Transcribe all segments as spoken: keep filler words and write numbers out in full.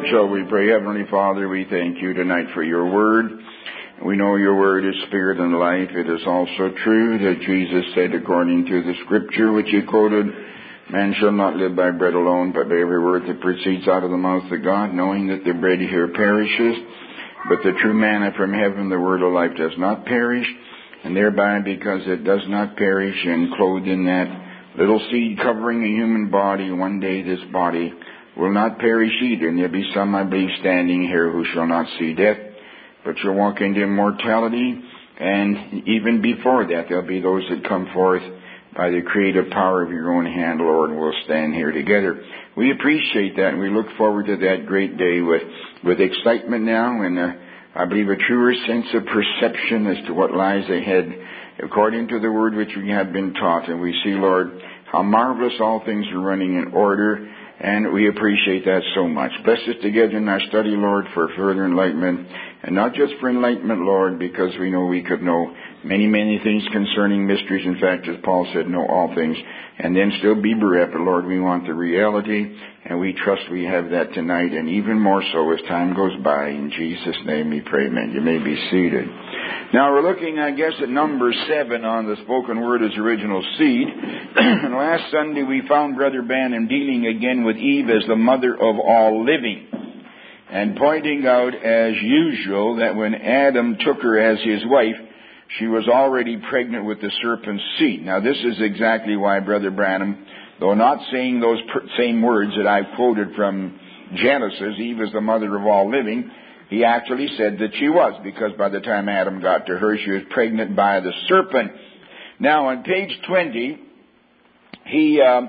Shall we pray? Heavenly Father, we thank you tonight for your word. We know your word is spirit and life. It is also true that Jesus said, according to the scripture which he quoted, man shall not live by bread alone, but by every word that proceeds out of the mouth of God, knowing that the bread here perishes, but the true manna from heaven, the word of life, does not perish, and thereby, because it does not perish, and clothed in that little seed covering a human body, one day this body will not perish either. And there'll be some, I believe, standing here who shall not see death, but shall walk into immortality. And even before that, there'll be those that come forth by the creative power of your own hand, Lord, and we'll stand here together. We appreciate that, and we look forward to that great day with, with excitement now, and uh, I believe a truer sense of perception as to what lies ahead, according to the word which we have been taught. And we see, Lord, how marvelous all things are running in order, and we appreciate that so much. Bless us together in our study, Lord, for further enlightenment, and not just for enlightenment, Lord, because we know we could know many, many things concerning mysteries. In fact, as Paul said, know all things, and then still be bereft. But Lord, we want the reality, and we trust we have that tonight, and even more so as time goes by. In Jesus' name we pray, amen. You may be seated. Now we're looking, I guess, at number seven on the spoken word as original seed. And last Sunday we found Brother Branham dealing again with Eve as the mother of all living, and pointing out, as usual, that when Adam took her as his wife, she was already pregnant with the serpent's seed. Now, this is exactly why Brother Branham, though not saying those same words that I've quoted from Genesis, Eve is the mother of all living, he actually said that she was, because by the time Adam got to her, she was pregnant by the serpent. Now, on page twenty, he, uh,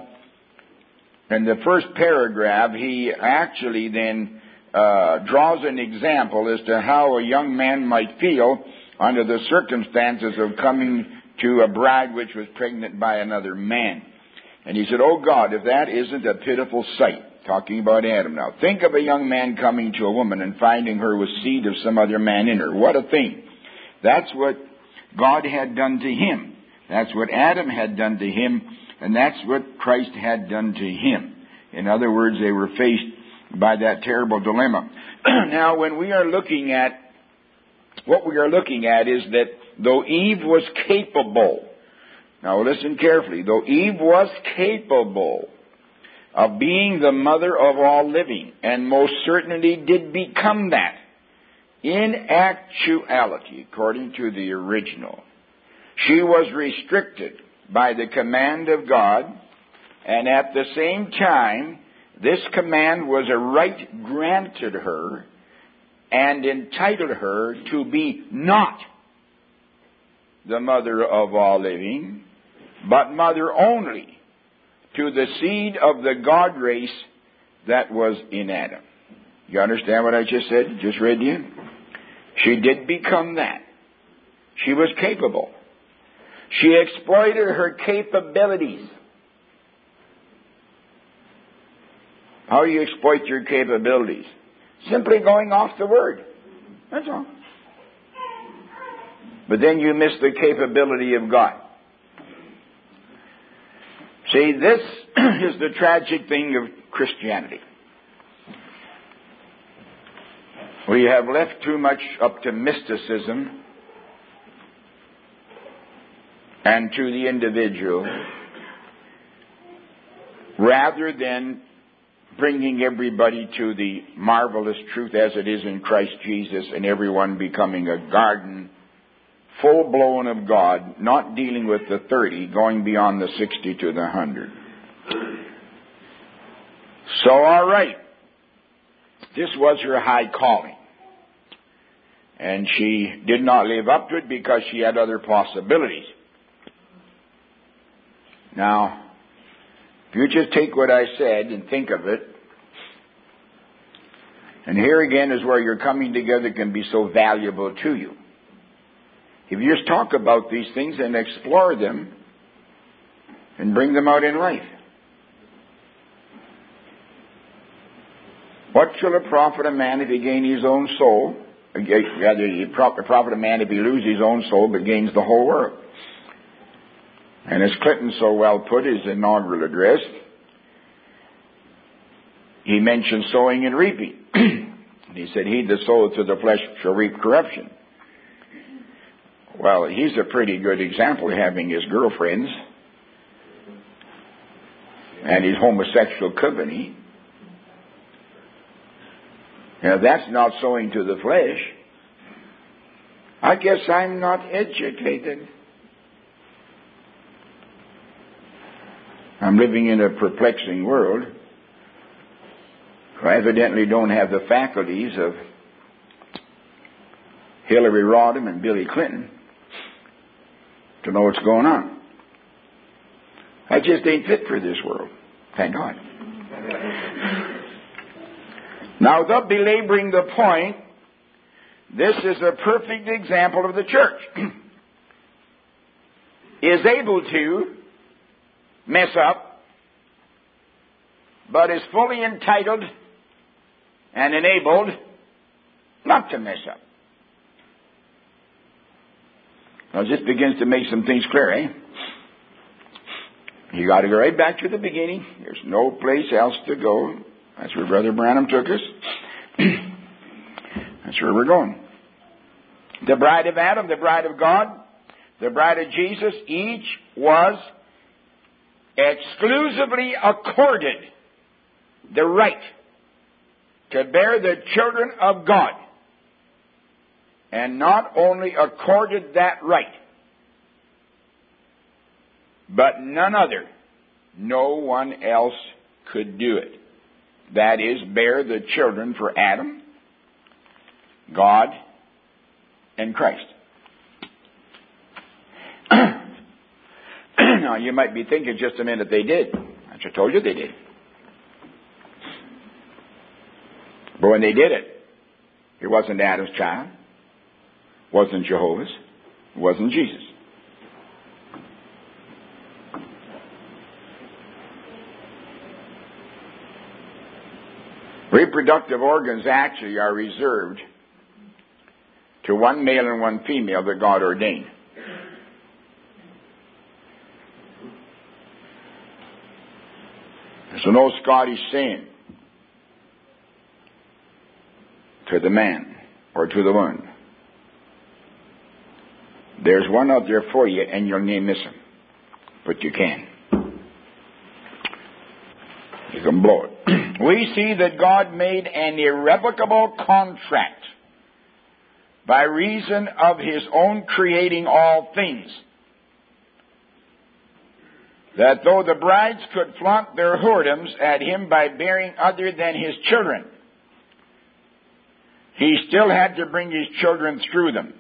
in the first paragraph, he actually then uh, draws an example as to how a young man might feel under the circumstances of coming to a bride which was pregnant by another man. And he said, oh God, if that isn't a pitiful sight. Talking about Adam now. Think of a young man coming to a woman and finding her with seed of some other man in her. What a thing. That's what God had done to him. That's what Adam had done to him. And that's what Christ had done to him. In other words, they were faced by that terrible dilemma. Now, when we are looking at What we are looking at is that though Eve was capable, now listen carefully, though Eve was capable of being the mother of all living, and most certainly did become that, in actuality, according to the original, she was restricted by the command of God, and at the same time, this command was a right granted her and entitled her to be not the mother of all living, but mother only to the seed of the God race that was in Adam. You understand what I just said? Just read you? She did become that. She was capable. She exploited her capabilities. How do you exploit your capabilities? Simply going off the word. That's all. But then you miss the capability of God. See, this is the tragic thing of Christianity. We have left too much up to mysticism and to the individual, rather than bringing everybody to the marvelous truth as it is in Christ Jesus, and everyone becoming a garden full-blown of God, not dealing with the thirty, going beyond the sixty to the hundred. So, all right. This was her high calling. And she did not live up to it because she had other possibilities. Now, if you just take what I said and think of it, and here again is where your coming together can be so valuable to you. If you just talk about these things and explore them and bring them out in life. What shall it profit a man if he gain his own soul? Rather, it profit a man if he lose his own soul but gains the whole world. And as Clinton so well put his inaugural address, he mentioned sowing and reaping. He said, he that soweth to the flesh shall reap corruption. Well, he's a pretty good example, having his girlfriends and his homosexual company. Now, that's not sowing to the flesh. I guess I'm not educated. I'm living in a perplexing world. I evidently don't have the faculties of Hillary Rodham and Billy Clinton to know what's going on. I just ain't fit for this world. Thank God. Now, without belaboring the point, this is a perfect example of the church. Is able to mess up, but is fully entitled and enabled not to mess up. Now this begins to make some things clear, eh? You got to go right back to the beginning. There's no place else to go. That's where Brother Branham took us. That's where we're going. The bride of Adam, the bride of God, the bride of Jesus, each was exclusively accorded the right to bear the children of God. And not only accorded that right, but none other, no one else could do it. That is, bear the children for Adam, God, and Christ. Now, you might be thinking just a minute they did. I just told you they did. But when they did it, it wasn't Adam's child, wasn't Jehovah's, wasn't Jesus. Reproductive organs actually are reserved to one male and one female that God ordained. There's an old Scottish saying, to the man or to the woman, there's one out there for you and you'll name miss him, but you can. You can blow it. We see that God made an irrevocable contract by reason of His own creating all things, that though the brides could flaunt their whoredoms at Him by bearing other than His children, He still had to bring His children through them.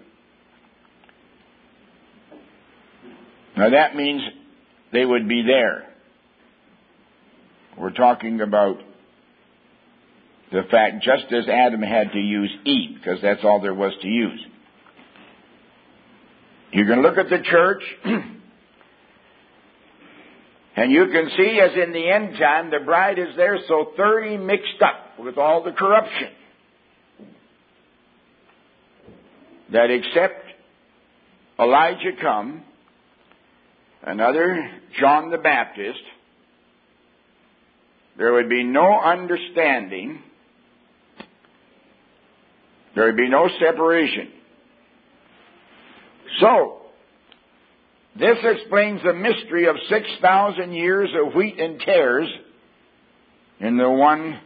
Now that means they would be there. We're talking about the fact just as Adam had to use Eve, because that's all there was to use. You can look at the church, and you can see as in the end time, the bride is there so thoroughly mixed up with all the corruption that except Elijah come, another John the Baptist, there would be no understanding, there would be no separation. So, this explains the mystery of six thousand years of wheat and tares in the one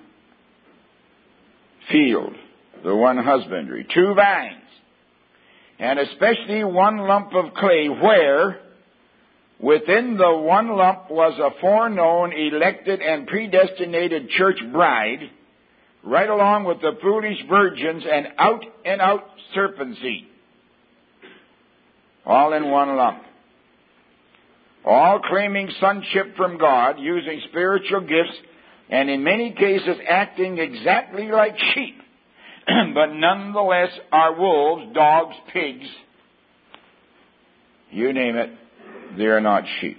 field, the one husbandry, two vines, and especially one lump of clay where within the one lump was a foreknown, elected, and predestinated church bride, right along with the foolish virgins and out-and-out serpent seed. All in one lump. All claiming sonship from God, using spiritual gifts, and in many cases acting exactly like sheep, but nonetheless are wolves, dogs, pigs, you name it. They are not sheep.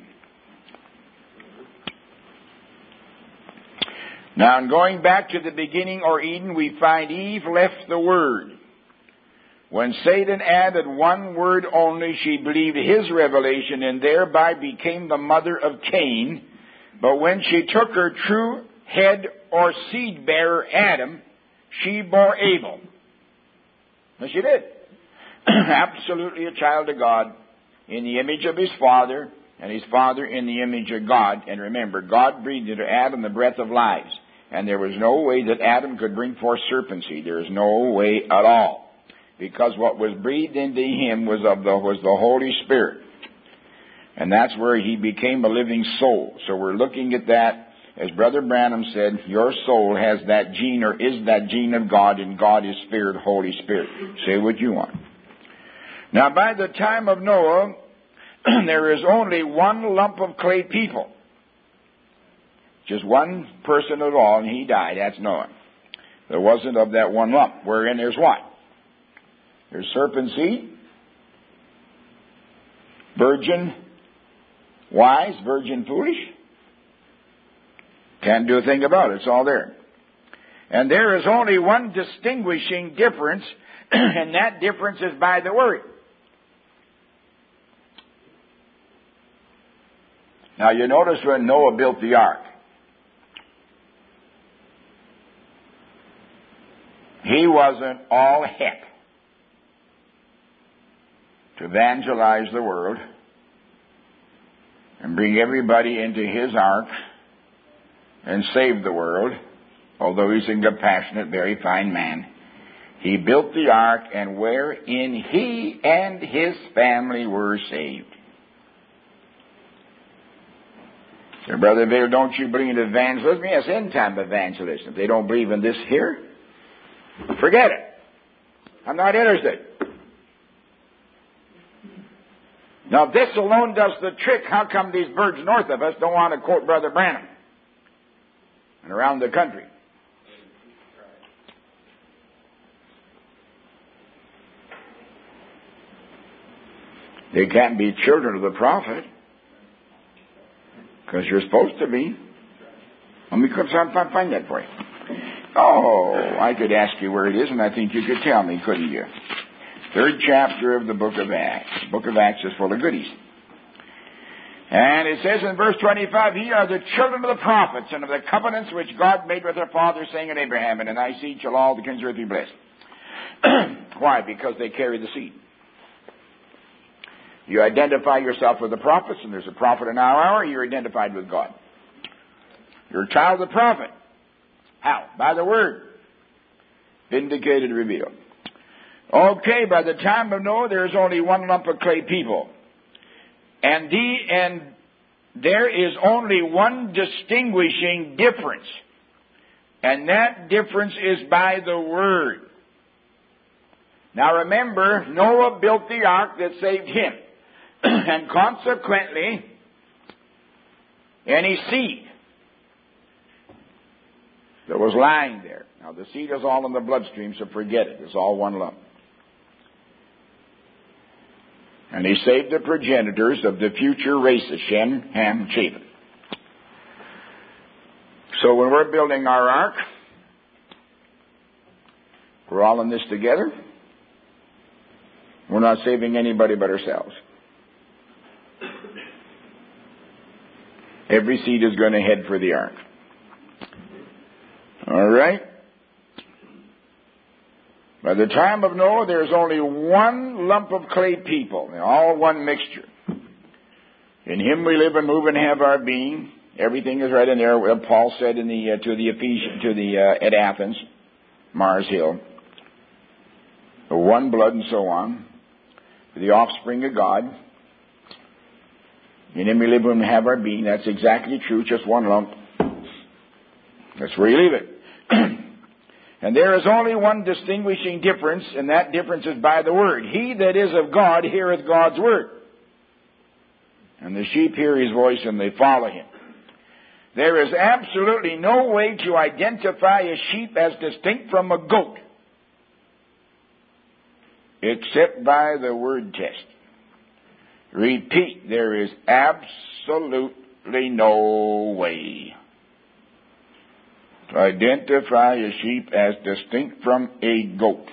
Now, in going back to the beginning or Eden, we find Eve left the Word. When Satan added one word only, she believed his revelation and thereby became the mother of Cain. But when she took her true head or seed bearer Adam, she bore Abel. Yes, she did. Absolutely a child of God, in the image of his father, and his father in the image of God. And remember, God breathed into Adam the breath of life. And there was no way that Adam could bring forth serpency. There is no way at all. Because what was breathed into him was of the, was the Holy Spirit. And that's where he became a living soul. So we're looking at that. As Brother Branham said, your soul has that gene, or is that gene of God, and God is Spirit, Holy Spirit. Say what you want. Now, by the time of Noah, there is only one lump of clay people. Just one person at all, and he died. That's Noah. There wasn't of that one lump. Wherein there's what? There's serpent seed, virgin wise, virgin foolish. Can't do a thing about it. It's all there. And there is only one distinguishing difference, and that difference is by the Word. Now you notice when Noah built the ark, he wasn't all heck to evangelize the world and bring everybody into his ark and save the world, although he's a compassionate, very fine man. He built the ark, and wherein he and his family were saved. So, Brother Vail, don't you believe in evangelism? Yes, end-time evangelism. If they don't believe in this here, forget it. I'm not interested. Now, if this alone does the trick, how come these birds north of us don't want to quote Brother Branham? And around the country. They can't be children of the prophet. Because you're supposed to be. Let me find that for you. Oh, I could ask you where it is, and I think you could tell me, couldn't you? Third chapter of the book of Acts. The book of Acts is full of goodies. And it says in verse twenty-five, ye are the children of the prophets, and of the covenants which God made with their fathers, saying in Abraham, and in thy seed shall all the kings of the earth be blessed. Why? Because they carry the seed. You identify yourself with the prophets, and there's a prophet in our hour, you're identified with God. You're a child of the prophet. How? By the Word. Vindicated, revealed. Okay, by the time of Noah, there's only one lump of clay people. And, the, and there is only one distinguishing difference. And that difference is by the Word. Now remember, Noah built the ark that saved him. And consequently, any seed that was lying there. Now the seed is all in the bloodstream, so forget it. It's all one lump. And he saved the progenitors of the future races, Shem, Ham, Japheth. So when we're building our ark, we're all in this together. We're not saving anybody but ourselves. Every seed is going to head for the ark. All right? By the time of Noah, there's only one lump of clay people. They're all one mixture. In him we live and move and have our being. Everything is right in there. Well, Paul said in the uh, to the Ephesians, to the uh, at Athens, Mars Hill, the one blood and so on, the offspring of God. In him we live and have our being. That's exactly true. Just one lump. That's where you leave it. And there is only one distinguishing difference, and that difference is by the Word. He that is of God heareth God's Word. And the sheep hear His voice and they follow Him. There is absolutely no way to identify a sheep as distinct from a goat except by the word test. Repeat, there is absolutely no way to identify a sheep as distinct from a goat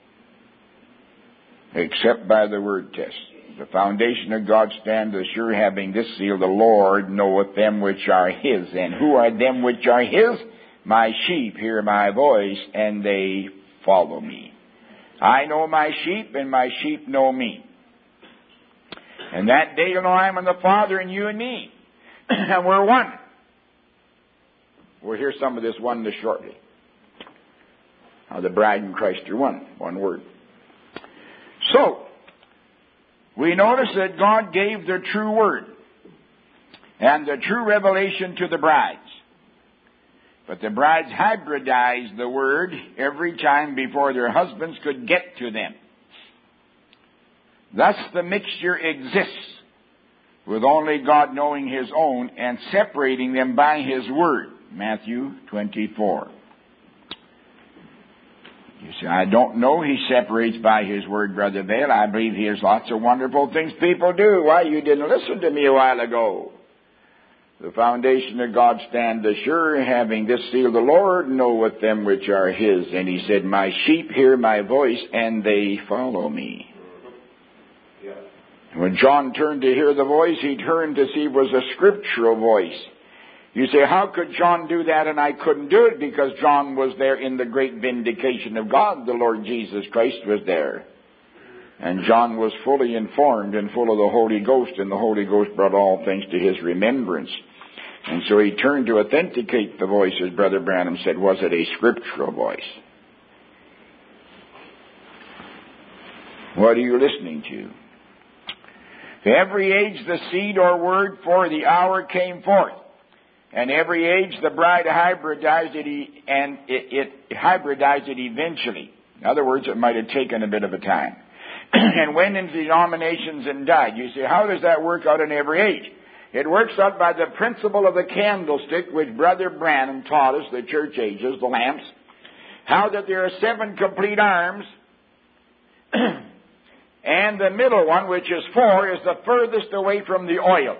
except by the word test. The foundation of God stands assured, having this seal, the Lord knoweth them which are His. And who are them which are His? My sheep hear my voice, and they follow me. I know my sheep, and my sheep know me. And that day you'll know I am in the Father, and you and me. And we're one. We'll hear some of this oneness shortly. How the bride and Christ are one. One word. So, we notice that God gave the true word and the true revelation to the brides. But the brides hybridized the word every time before their husbands could get to them. Thus the mixture exists, with only God knowing His own and separating them by His word. Matthew twenty-four. You say, I don't know He separates by His word, Brother Vail. I believe He has lots of wonderful things people do. Why, you didn't listen to me a while ago. The foundation of God stand assured, having this seal the Lord knoweth them which are His. And He said, my sheep hear my voice, and they follow me. Yeah. When John turned to hear the voice, he turned to see it was a scriptural voice. You say, how could John do that and I couldn't do it? Because John was there in the great vindication of God. The Lord Jesus Christ was there. And John was fully informed and full of the Holy Ghost, and the Holy Ghost brought all things to his remembrance. And so he turned to authenticate the voice, as Brother Branham said. Was it a scriptural voice? What are you listening to? Every age the seed or word for the hour came forth. And every age the bride hybridized it, and it, it hybridized it eventually. In other words, it might have taken a bit of a time. And went into denominations and died. You say, how does that work out in every age? It works out by the principle of the candlestick, which Brother Branham taught us, the church ages, the lamps. How that there are seven complete arms, and the middle one, which is four, is the furthest away from the oil.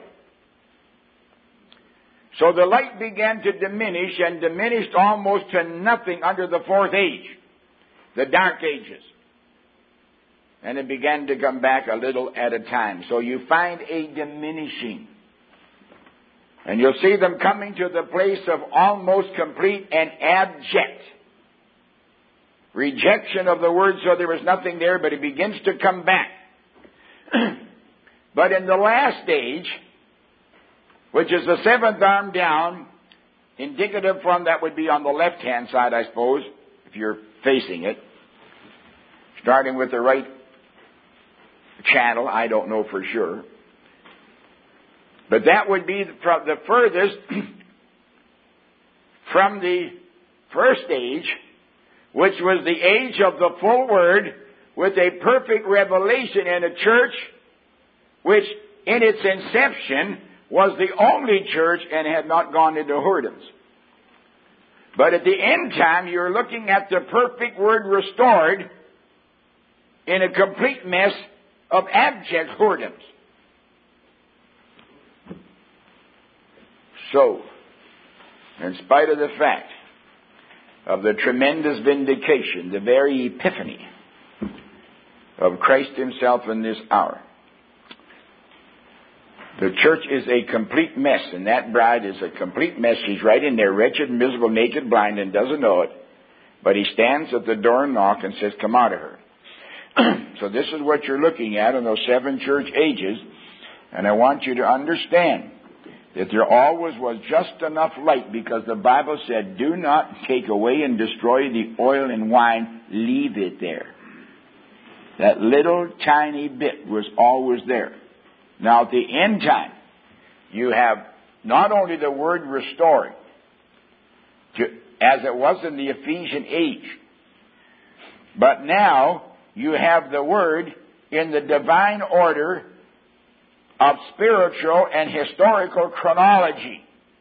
So the light began to diminish, and diminished almost to nothing under the fourth age, the dark ages. And it began to come back a little at a time. So you find a diminishing. And you'll see them coming to the place of almost complete and abject rejection of the word, so there was nothing there, but it begins to come back. But in the last stage, which is the seventh arm down, indicative from that would be on the left-hand side, I suppose, if you're facing it, starting with the right channel, I don't know for sure. But that would be from the furthest from the first age, which was the age of the full word, with a perfect revelation in a church which in its inception was the only church and had not gone into whoredoms. But at the end time, you're looking at the perfect word restored in a complete mess of abject whoredoms. So, in spite of the fact of the tremendous vindication, the very epiphany of Christ Himself in this hour, the church is a complete mess, and that bride is a complete mess. She's right in there, wretched, miserable, naked, blind, and doesn't know it. But He stands at the door and knocks and says, come out of her. So this is what you're looking at in those seven church ages. And I want you to understand that there always was just enough light, because the Bible said, do not take away and destroy the oil and wine, leave it there. That little tiny bit was always there. Now at the end time, you have not only the word restored, to, as it was in the Ephesian age, but now you have the word in the divine order of spiritual and historical chronology,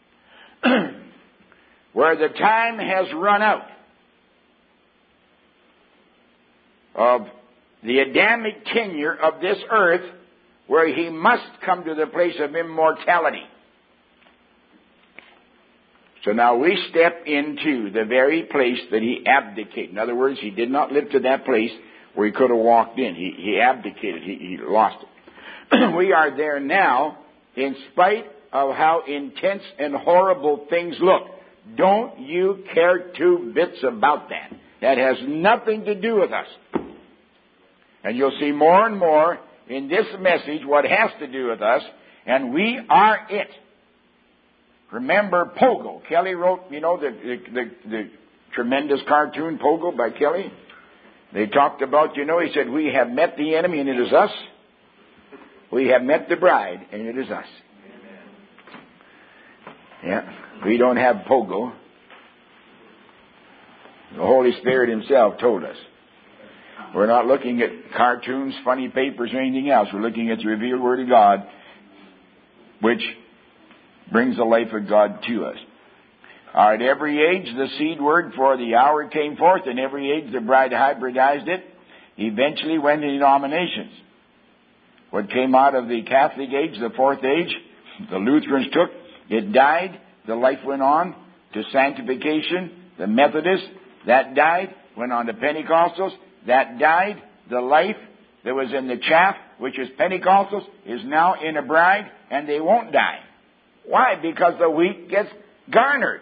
where the time has run out of the Adamic tenure of this earth, where he must come to the place of immortality. So now we step into the very place that he abdicated. In other words, he did not live to that place where he could have walked in. He, he abdicated. He, he lost it. We are there now, in spite of how intense and horrible things look. Don't you care two bits about that. That has nothing to do with us. And you'll see more and more in this message what has to do with us, and we are it. Remember Pogo. Kelly wrote, you know, the, the, the, the tremendous cartoon Pogo by Kelly. They talked about, you know, he said, we have met the enemy and it is us. We have met the bride and it is us. Yeah, we don't have Pogo. The Holy Spirit Himself told us. We're not looking at cartoons, funny papers, or anything else. We're looking at the revealed Word of God, which brings the life of God to us. All right, every age the seed word for the hour came forth, and every age the bride hybridized it. Eventually went into denominations. What came out of the Catholic age, the fourth age, the Lutherans took, it died, the life went on to sanctification. The Methodists, that died, went on to Pentecostals, that died. The life that was in the chaff, which is Pentecostals, is now in a bride, and they won't die. Why? Because the wheat gets garnered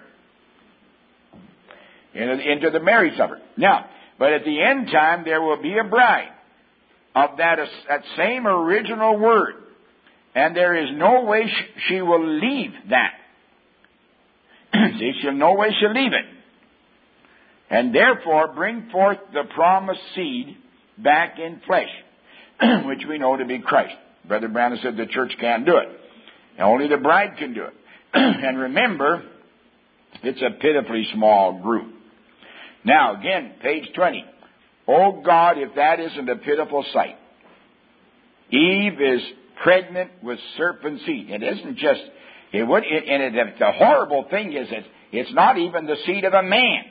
into the marriage supper. Now, but at the end time, there will be a bride of that, that same original word. And there is no way sh- she will leave that. See, she'll no way she'll leave it. And therefore, bring forth the promised seed back in flesh, which we know to be Christ. Brother Branham said the church can't do it. Only the bride can do it. And remember, it's a pitifully small group. Now, again, page twenty. Oh God, if that isn't a pitiful sight. Eve is pregnant with serpent seed. It isn't just, it would, it, and it, the horrible thing is that it's not even the seed of a man.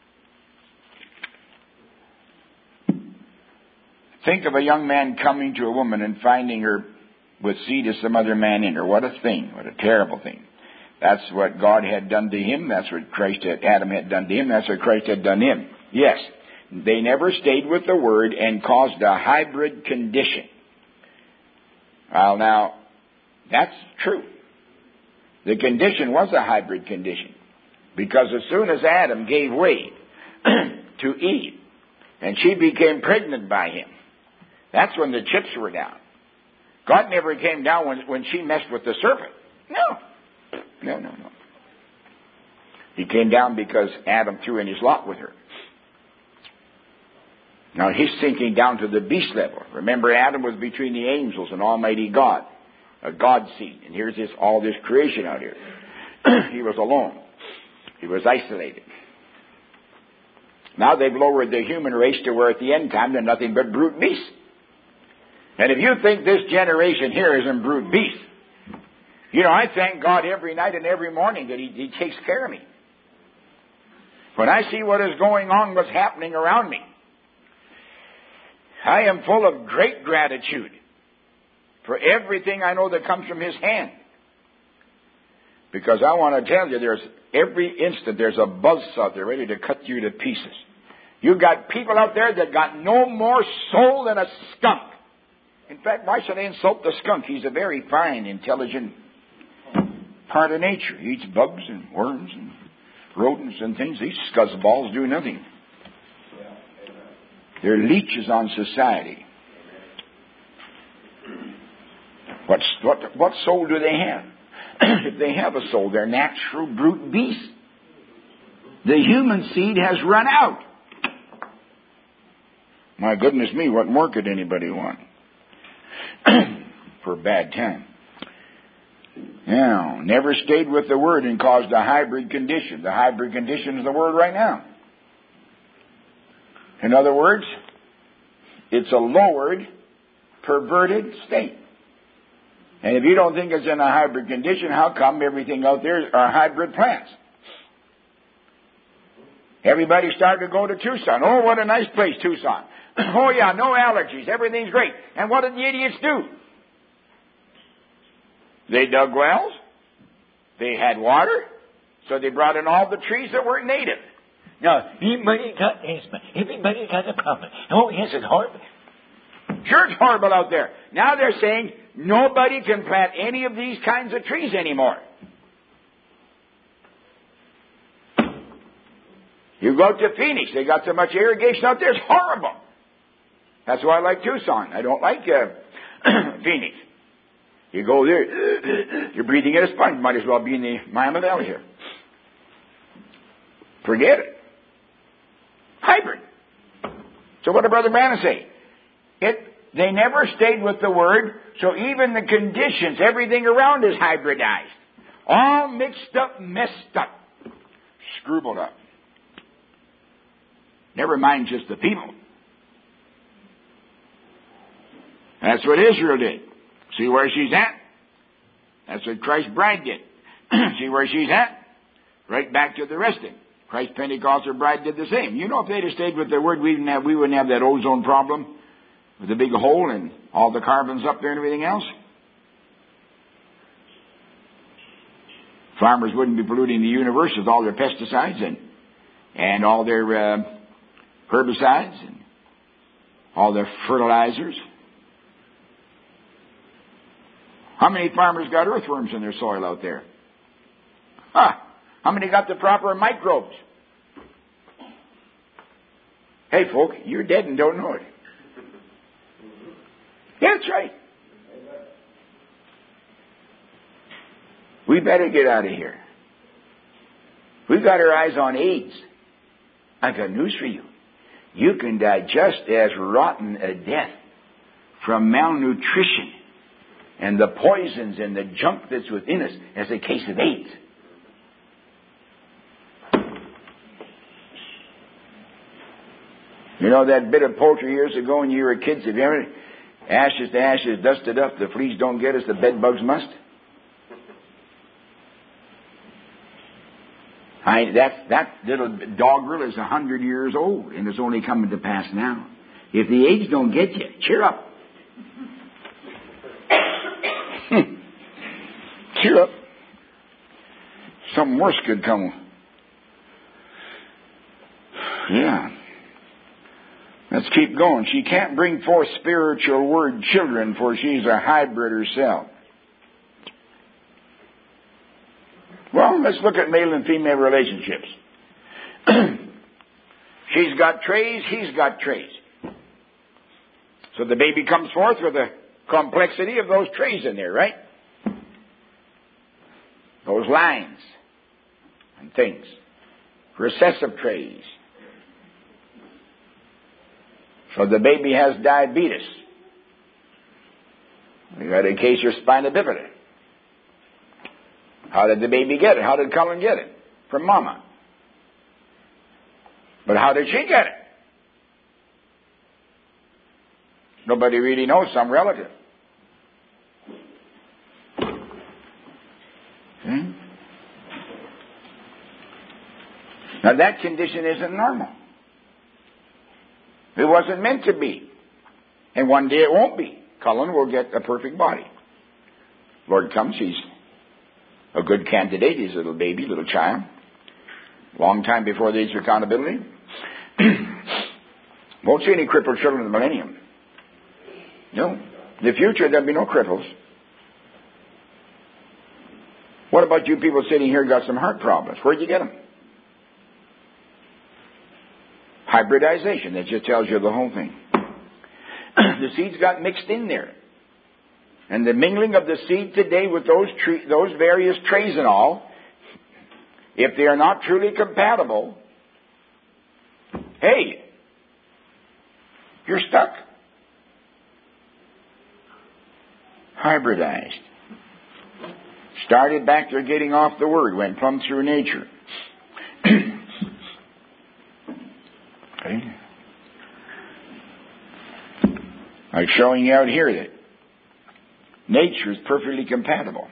Think of a young man coming to a woman and finding her with seed of some other man in her. What a thing. What a terrible thing. That's what God had done to him. That's what Christ had, Adam had done to him. That's what Christ had done to him. Yes, they never stayed with the Word and caused a hybrid condition. Well, now, that's true. The condition was a hybrid condition. Because as soon as Adam gave way to Eve, and she became pregnant by him, that's when the chips were down. God never came down when, when she messed with the serpent. No. No, no, no. He came down because Adam threw in his lot with her. Now he's sinking down to the beast level. Remember, Adam was between the angels and Almighty God, a God seed. And here's this, all this creation out here. He was alone. He was isolated. Now they've lowered the human race to where at the end time they're nothing but brute beasts. And if you think this generation here isn't brute beasts, you know, I thank God every night and every morning that He, he takes care of me. When I see what is going on, what's happening around me, I am full of great gratitude for everything I know that comes from His hand. Because I want to tell you, there's every instant there's a buzzsaw there ready to cut you to pieces. You've got people out there that got no more soul than a skunk. In fact, why should I insult the skunk? He's a very fine, intelligent part of nature. He eats bugs and worms and rodents and things. These scuzzballs do nothing. They're leeches on society. What, what, what soul do they have? If they have a soul, they're natural brute beasts. The human seed has run out. My goodness me, what more could anybody want? For a bad time. Now, never stayed with the Word and caused a hybrid condition. The hybrid condition is the Word right now. In other words, it's a lowered, perverted state. And if you don't think it's in a hybrid condition, how come everything out there are hybrid plants? Everybody started to go to Tucson. Oh, what a nice place, Tucson. Oh, yeah, no allergies. Everything's great. And what did the idiots do? They dug wells. They had water. So they brought in all the trees that weren't native. Now, everybody got asthma. Everybody got a problem. Oh, yes, it's horrible. Sure, it's horrible out there. Now they're saying nobody can plant any of these kinds of trees anymore. You go to Phoenix, they got so much irrigation out there, it's horrible. That's why I like Tucson. I don't like uh, Phoenix. You go there, you're breathing in a sponge. Might as well be in the Miami Valley here. Forget it. Hybrid. So what did Brother Branham say? It, they never stayed with the Word, so even the conditions, everything around is hybridized. All mixed up, messed up, screwed up. Never mind just the people. That's what Israel did. See where she's at? That's what Christ's bride did. See where she's at? Right back to the rest of it. Christ's Pentecostal bride did the same. You know, if they'd have stayed with the Word, we wouldn't have, we wouldn't have that ozone problem with the big hole and all the carbons up there and everything else. Farmers wouldn't be polluting the universe with all their pesticides and and all their uh, herbicides and all their fertilizers. How many farmers got earthworms in their soil out there? Huh. How many got the proper microbes? Hey, folk, you're dead and don't know it. Yeah, that's right. We better get out of here. We've got our eyes on AIDS. I've got news for you. You can die just as rotten a death from malnutrition and the poisons and the junk that's within us as a case of AIDS. You know that bit of poetry years ago when you were kids, if you ever, ashes to ashes, dust to dust, the fleas don't get us, the bed bugs must. I, that, that little doggerel is a hundred years old, and it's only coming to pass now. If the AIDS don't get you, cheer up. Cheer up. Something worse could come. Yeah. Let's keep going. She can't bring forth spiritual word children, for she's a hybrid herself. Well, let's look at male and female relationships. She's got trays, he's got trays. So the baby comes forth with the complexity of those trays in there, right? Those lines and things. Recessive trays. So the baby has diabetes. We got a case of spina bifida. How did the baby get it? How did Cullen get it? From Mama. But how did she get it? Nobody really knows. Some relative. Hmm? Now that condition isn't normal. It wasn't meant to be. And one day it won't be. Cullen will get a perfect body. Lord comes, he's a good candidate. He's a little baby, little child. Long time before the age of accountability. Won't see any crippled children in the millennium. No. In the future, there'll be no cripples. What about you people sitting here who got some heart problems? Where'd you get them? Hybridization. That just tells you the whole thing. The seeds got mixed in there. And the mingling of the seed today with those tre- those various trays and all, if they are not truly compatible, hey, you're stuck. Hybridized. Started back there getting off the word, went plumb through nature. Okay. I'm showing you out here that nature is perfectly compatible.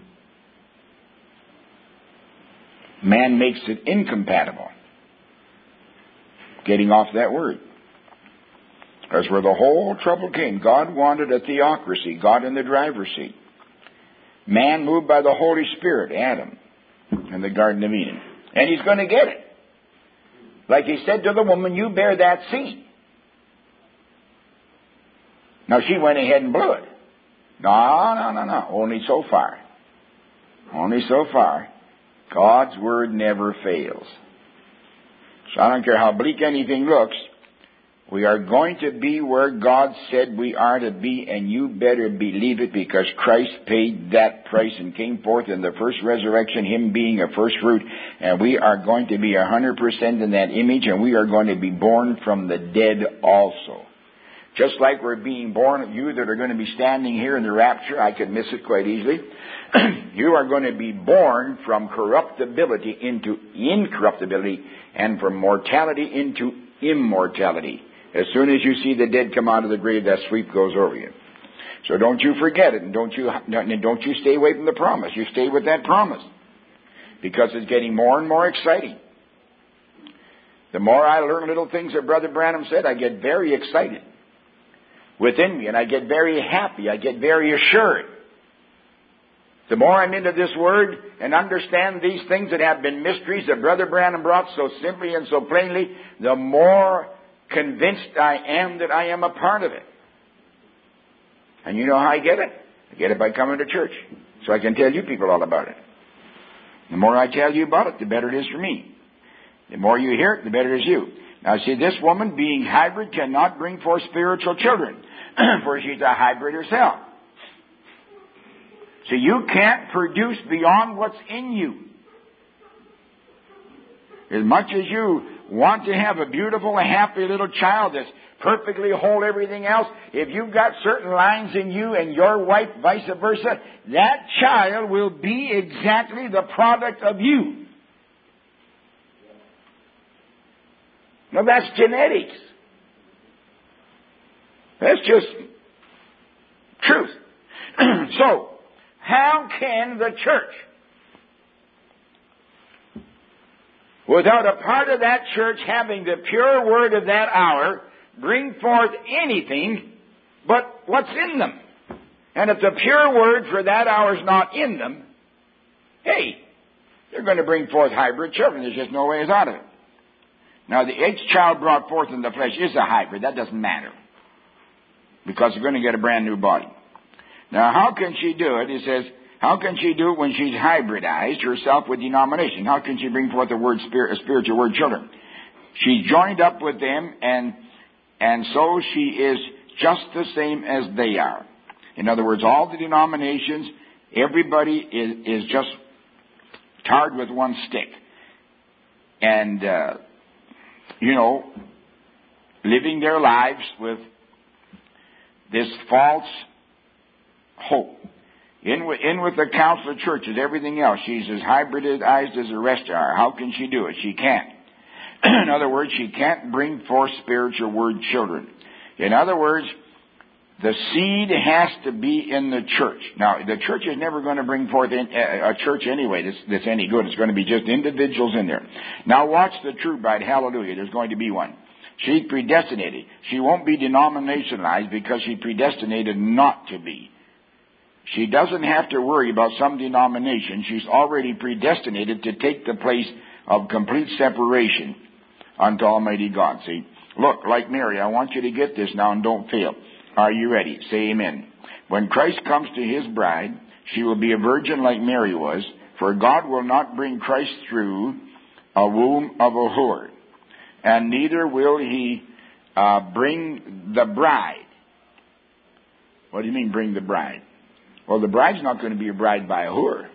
Man makes it incompatible. Getting off that word. That's where the whole trouble came. God wanted a theocracy, God in the driver's seat. Man moved by the Holy Spirit, Adam, in the Garden of Eden. And he's going to get it. Like he said to the woman, you bear that seed. Now she went ahead and blew it. No, no, no, no. Only so far. Only so far. God's word never fails. So I don't care how bleak anything looks, we are going to be where God said we are to be, and you better believe it, because Christ paid that price and came forth in the first resurrection, Him being a first fruit, and we are going to be one hundred percent in that image, and we are going to be born from the dead also. Just like we're being born, you that are going to be standing here in the rapture, I could miss it quite easily, you are going to be born from corruptibility into incorruptibility, and from mortality into immortality. As soon as you see the dead come out of the grave, that sweep goes over you. So don't you forget it, and don't you don't you stay away from the promise. You stay with that promise, because it's getting more and more exciting. The more I learn little things that Brother Branham said, I get very excited within me, and I get very happy. I get very assured. The more I'm into this Word and understand these things that have been mysteries that Brother Branham brought so simply and so plainly, the more convinced I am that I am a part of it. And you know how I get it? I get it by coming to church, so I can tell you people all about it. The more I tell you about it, the better it is for me. The more you hear it, the better it is you. Now see, this woman, being hybrid, cannot bring forth spiritual children, for she's a hybrid herself. So you can't produce beyond what's in you. As much as you want to have a beautiful, happy little child that's perfectly whole, everything else, if you've got certain lines in you and your wife, vice versa, that child will be exactly the product of you. Now that's genetics. That's just truth. So, how can the church, without a part of that church having the pure word of that hour, bring forth anything but what's in them? And if the pure word for that hour is not in them, hey, they're going to bring forth hybrid children. There's just no ways out of it. Now, the each child brought forth in the flesh is a hybrid. That doesn't matter, because they're going to get a brand new body. Now, how can she do it? It says, how can she do it when she's hybridized herself with denomination? How can she bring forth the word spirit, spiritual word children? She's joined up with them, and and so she is just the same as they are. In other words, all the denominations, everybody is, is just tarred with one stick. And, uh, you know, living their lives with this false hope. In with, in with the council of churches, everything else. She's as hybridized as the rest are. How can she do it? She can't. In other words, she can't bring forth spiritual word children. In other words, the seed has to be in the church. Now, the church is never going to bring forth in, a, a church anyway that's, that's any good. It's going to be just individuals in there. Now, watch the true bride. Hallelujah. There's going to be one. She's predestinated. She won't be denominationalized because she predestinated not to be. She doesn't have to worry about some denomination. She's already predestinated to take the place of complete separation unto Almighty God. See? Look, like Mary, I want you to get this now and don't fail. Are you ready? Say amen. When Christ comes to His bride, she will be a virgin like Mary was, for God will not bring Christ through a womb of a whore, and neither will He uh, bring the bride. What do you mean, bring the bride? Well, the bride's not going to be a bride by a whore.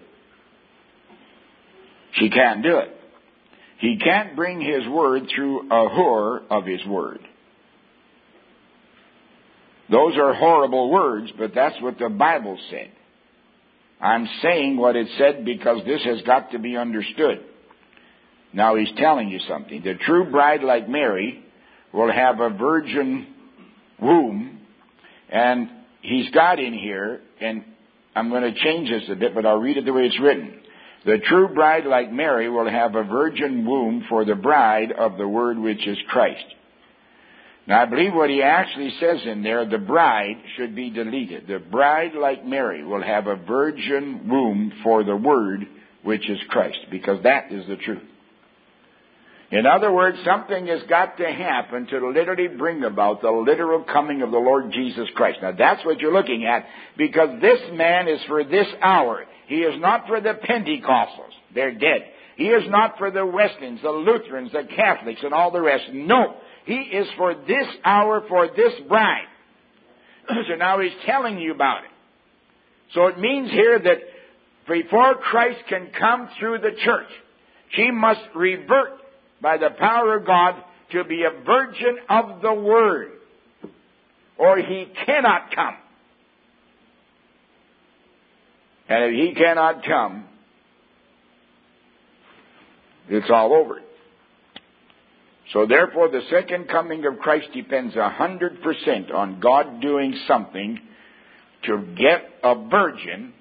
She can't do it. He can't bring His word through a whore of His word. Those are horrible words, but that's what the Bible said. I'm saying what it said because this has got to be understood. Now He's telling you something. The true bride like Mary will have a virgin womb, and He's got in here, and I'm going to change this a bit, but I'll read it the way it's written. The true bride like Mary will have a virgin womb for the bride of the Word which is Christ. Now, I believe what he actually says in there, the bride should be deleted. The bride like Mary will have a virgin womb for the Word which is Christ, because that is the truth. In other words, something has got to happen to literally bring about the literal coming of the Lord Jesus Christ. Now, that's what you're looking at, because this man is for this hour. He is not for the Pentecostals. They're dead. He is not for the Wesleyans, the Lutherans, the Catholics, and all the rest. No. He is for this hour, for this bride. So now he's telling you about it. So it means here that before Christ can come through the church, she must revert by the power of God to be a virgin of the Word, or he cannot come. And if he cannot come, it's all over. So therefore, the second coming of Christ depends a hundred percent on God doing something to get a virgin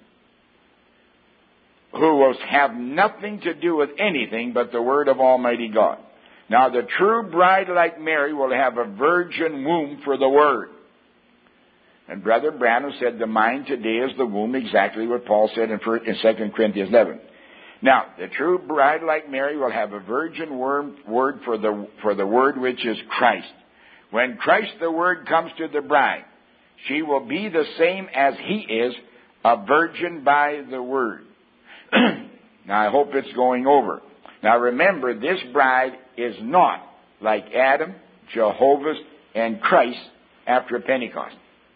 who will have nothing to do with anything but the Word of Almighty God. Now, the true bride like Mary will have a virgin womb for the Word. And Brother Branham said the mind today is the womb, exactly what Paul said in Second Corinthians eleven. Now, the true bride like Mary will have a virgin word for the, for the Word which is Christ. When Christ the Word comes to the bride, she will be the same as He is, a virgin by the Word. Now, I hope it's going over. Now, remember, this bride is not like Adam, Jehovah's, and Christ after Pentecost.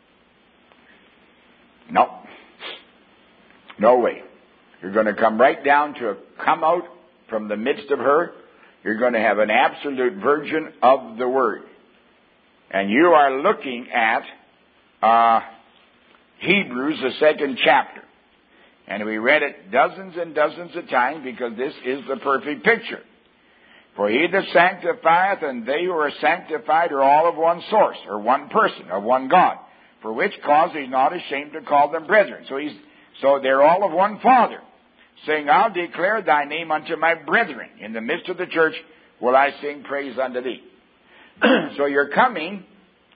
No. No way. You're going to come right down to a, come out from the midst of her. You're going to have an absolute virgin of the Word. And you are looking at uh, Hebrews, the second chapter. And we read it dozens and dozens of times because this is the perfect picture. For he that sanctifieth and they who are sanctified are all of one source, or one person, of one God. For which cause he's not ashamed to call them brethren. So he's so they're all of one Father, saying, I'll declare thy name unto my brethren. In the midst of the church will I sing praise unto thee. So you're coming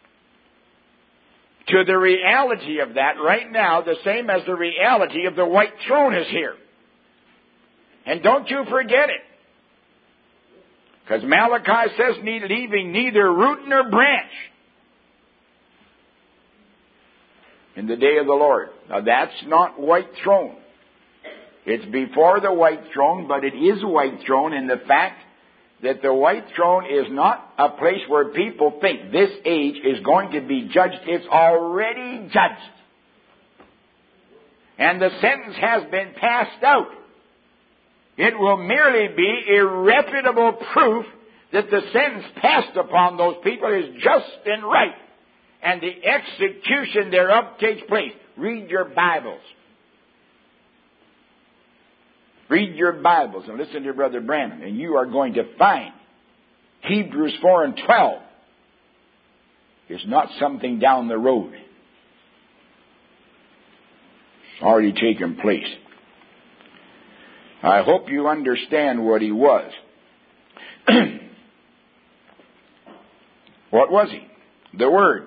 to the reality of that right now, the same as the reality of the white throne is here. And don't you forget it. Because Malachi says, leaving neither root nor branch in the day of the Lord. Now that's not white throne. It's before the white throne, but it is a white throne in the fact that the white throne is not a place where people think this age is going to be judged. It's already judged. And the sentence has been passed out. It will merely be irrefutable proof that the sentence passed upon those people is just and right, and the execution thereof takes place. Read your Bibles. Read your Bibles and listen to Brother Branham, and you are going to find Hebrews four and twelve is not something down the road. It's already taken place. I hope you understand what he was. What was he? The Word.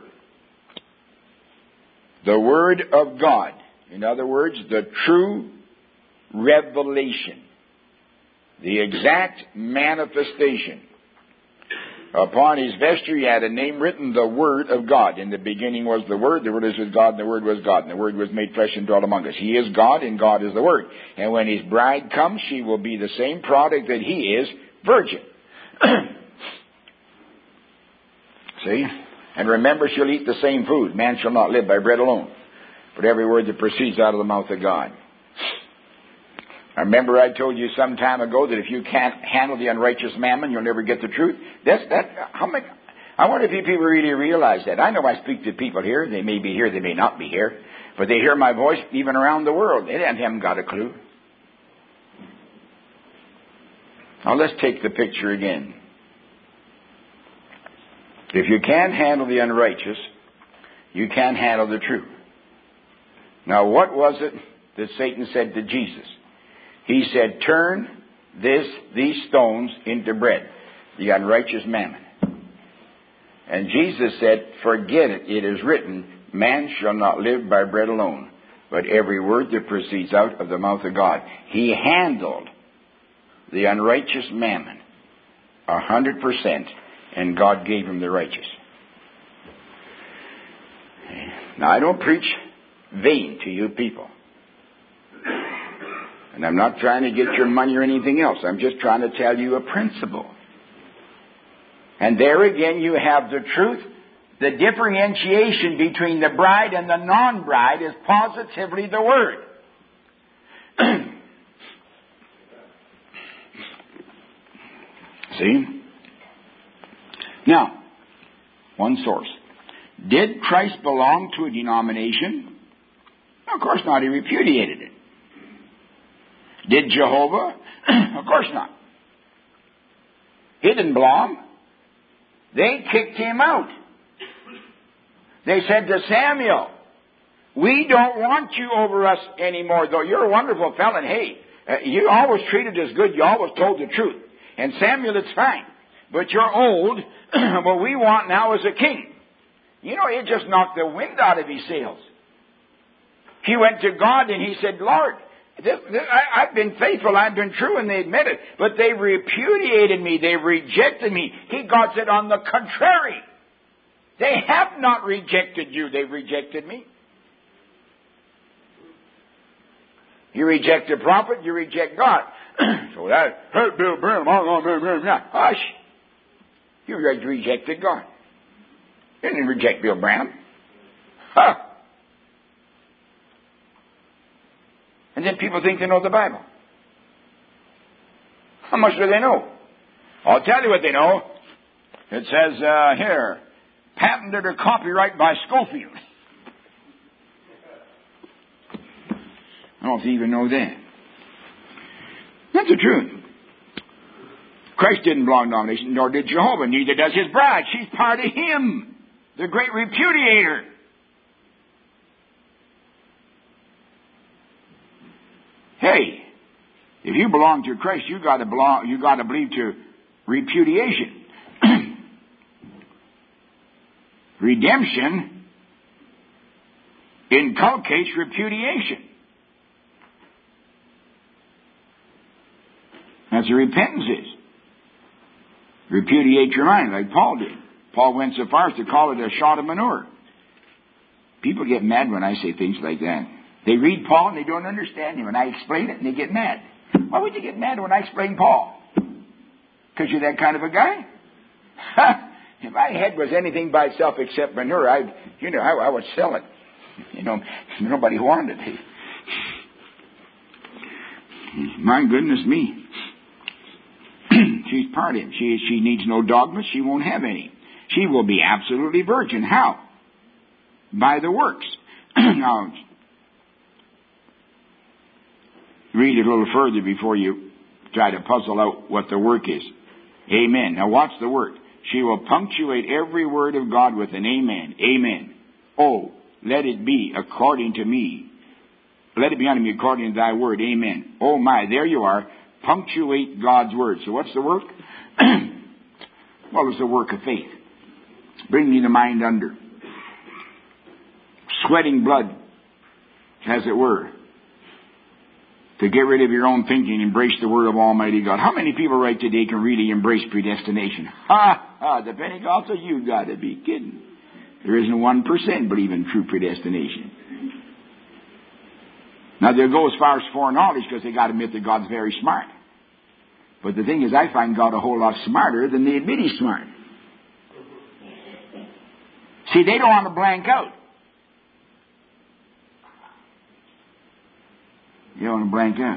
The Word of God. In other words, the true revelation. The exact manifestation. Upon his vesture he had a name written, the Word of God. In the beginning was the Word, the Word is with God, and the Word was God, and the Word was made flesh and dwelt among us. He is God, and God is the Word. And when his bride comes, she will be the same product that he is, virgin. See? And remember, she'll eat the same food. Man shall not live by bread alone, but every word that proceeds out of the mouth of God. I remember I told you some time ago that if you can't handle the unrighteous mammon, you'll never get the truth. That's that. How many? I wonder if you people really realize that. I know I speak to people here. They may be here, they may not be here, but they hear my voice even around the world. They haven't got a clue. Now let's take the picture again. If you can't handle the unrighteous, you can't handle the truth. Now what was it that Satan said to Jesus? He said, turn this, these stones into bread, the unrighteous mammon. And Jesus said, forget it. It is written, man shall not live by bread alone, but every word that proceeds out of the mouth of God. He handled the unrighteous mammon a hundred percent, and God gave him the righteous. Now, I don't preach vain to you people. And I'm not trying to get your money or anything else. I'm just trying to tell you a principle. And there again you have the truth. The differentiation between the bride and the non-bride is positively the Word. See? Now, one source. Did Christ belong to a denomination? Of course not. He repudiated it. Did Jehovah? Of course not. He didn't belong. They kicked him out. They said to Samuel, we don't want you over us anymore, though you're a wonderful fellow, and hey, uh, you always treated us good, you always told the truth. And Samuel, it's fine, but you're old, what we want now is a king. You know, it just knocked the wind out of his sails. He went to God and he said, Lord, this, this, I, I've been faithful, I've been true, and they admit it, but they repudiated me, they rejected me. He, God said, on the contrary, they have not rejected you, they've rejected me. You reject the prophet, you reject God. So that, hey, Bill Branham, hush. You rejected God. You didn't reject Bill Branham. Huh. And then people think they know the Bible. How much do they know? I'll tell you what they know. It says uh, here, patented or copyright by Schofield. I don't know if you even know that. That's the truth. Christ didn't belong to denomination, nor did Jehovah. Neither does his bride. She's part of him, the great repudiator. Hey, if you belong to Christ, you got to belong. You got to believe to repudiation. Redemption inculcates repudiation. That's what repentance is. Repudiate your mind, like Paul did. Paul went so far as to call it a shot of manure. People get mad when I say things like that. They read Paul and they don't understand him, and I explain it and they get mad. Why would you get mad when I explain Paul? Because you're that kind of a guy? If my head was anything by itself except manure, I'd, you know, I, I would sell it. You know, nobody wanted it. My goodness me. She's part of him. She, she needs no dogmas. She won't have any. She will be absolutely virgin. How? By the works. Now, read it a little further before you try to puzzle out what the work is. Amen. Now watch the word. She will punctuate every word of God with an amen. Amen. Oh, let it be according to me. Let it be unto me according to thy word. Amen. Oh my, there you are. Punctuate God's word. So what's the work? Well, it's the work of faith. Bringing the mind under. Sweating blood, as it were. To get rid of your own thinking, embrace the word of Almighty God. How many people right today can really embrace predestination? Ha! Ha! The Pentecostal, you gotta be kidding. There isn't one percent believe in true predestination. Now, they'll go as far as foreknowledge because they got to admit that God's very smart. But the thing is, I find God a whole lot smarter than they admit he's smart. See, they don't want to blank out. You don't want to blank out.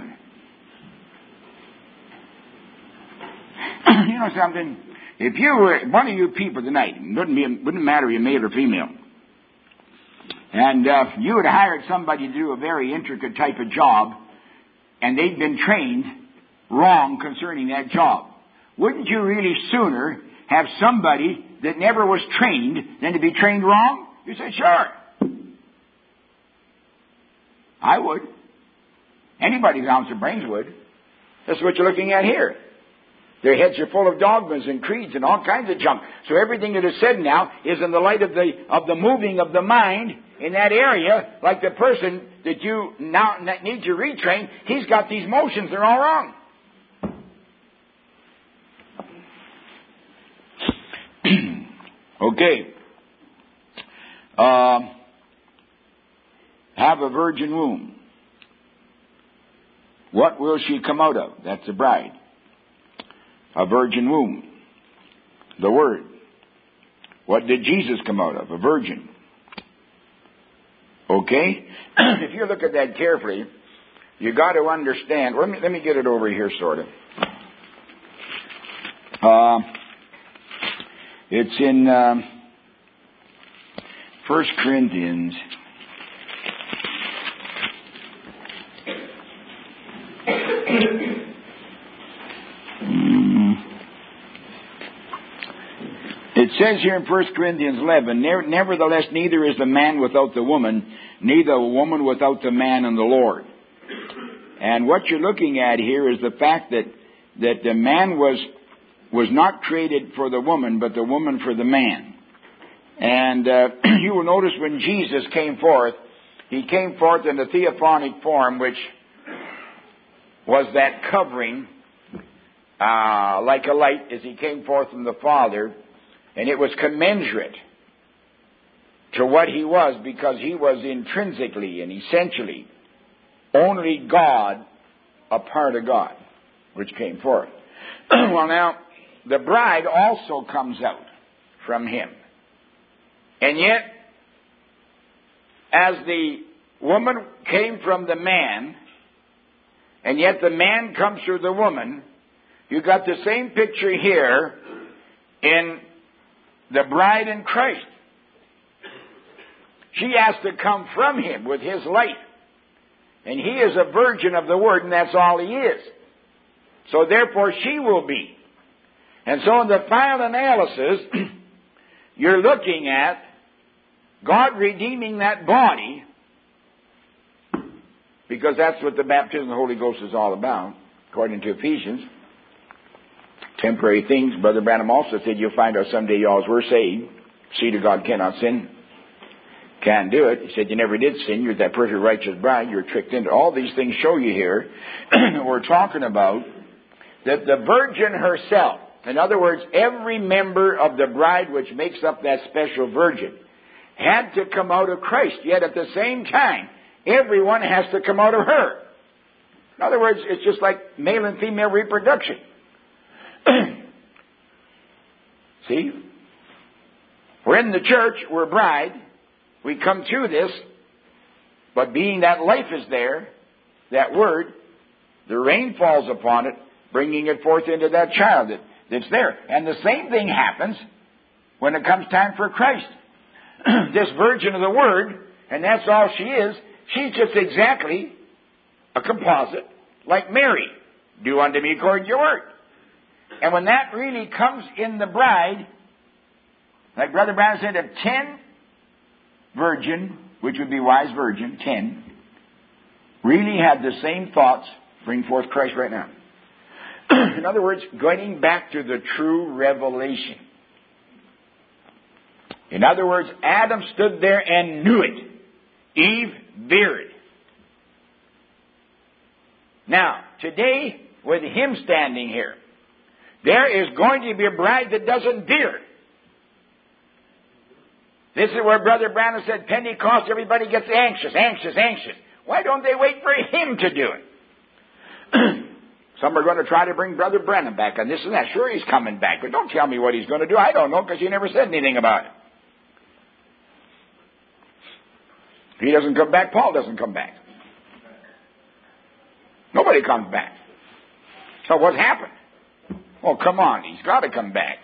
You know something? If you were one of you people tonight, it wouldn't, be, wouldn't matter if you're male or female, and uh, you had hired somebody to do a very intricate type of job, and they'd been trained wrong concerning that job, wouldn't you really sooner have somebody that never was trained than to be trained wrong? You say, sure. I would. Anybody who ounce of brains would. That's what you're looking at here. Their heads are full of dogmas and creeds and all kinds of junk. So everything that is said now is in the light of the of the moving of the mind in that area, like the person that you now that need to retrain, he's got these motions, they're all wrong. Okay. Uh, have a virgin womb. What will she come out of? That's the bride. A virgin womb. The Word. What did Jesus come out of? A virgin. Okay? If you look at that carefully, you got to understand. Let me, let me get it over here, sort of. Uh, it's in um, First Corinthians. It says here in First Corinthians eleven, nevertheless, neither is the man without the woman, neither the woman without the man in the Lord. And what you're looking at here is the fact that, that the man was, was not created for the woman, but the woman for the man. And uh, you will notice when Jesus came forth, he came forth in the theophanic form, which was that covering, uh, like a light, as he came forth from the Father. And it was commensurate to what he was, because he was intrinsically and essentially only God, a part of God, which came forth. Well, now, the bride also comes out from him. And yet, as the woman came from the man, and yet the man comes through the woman, you got the same picture here in the bride in Christ. She has to come from him with his light. And he is a virgin of the Word, and that's all he is. So therefore she will be. And so in the final analysis, you're looking at God redeeming that body, because that's what the baptism of the Holy Ghost is all about, according to Ephesians. Temporary things. Brother Branham also said you'll find out someday you always were saved. Seed of God cannot sin. Can't do it. He said you never did sin. You're that perfect righteous bride. You're tricked into. All these things show you here. We're talking about that the virgin herself, in other words, every member of the bride which makes up that special virgin, had to come out of Christ. Yet at the same time, everyone has to come out of her. In other words, it's just like male and female reproduction. See? We're in the church, we're a bride, we come through this, but being that life is there, that Word, the rain falls upon it, bringing it forth into that child that, that's there. And the same thing happens when it comes time for Christ. This virgin of the Word, and that's all she is, she's just exactly a composite, like Mary. Do unto me according to your word. And when that really comes in the bride, like Brother Brown said, of ten virgin, which would be wise virgin, ten, really had the same thoughts, bring forth Christ right now. In other words, going back to the true revelation. In other words, Adam stood there and knew it. Eve veered. Now, today, with him standing here, there is going to be a bride that doesn't veer. This is where Brother Branham said, Pentecost, everybody gets anxious, anxious, anxious. Why don't they wait for him to do it? Some are going to try to bring Brother Branham back on this and that. Sure, he's coming back, but don't tell me what he's going to do. I don't know, because he never said anything about it. If he doesn't come back, Paul doesn't come back. Nobody comes back. So what happened? Oh, come on, he's got to come back.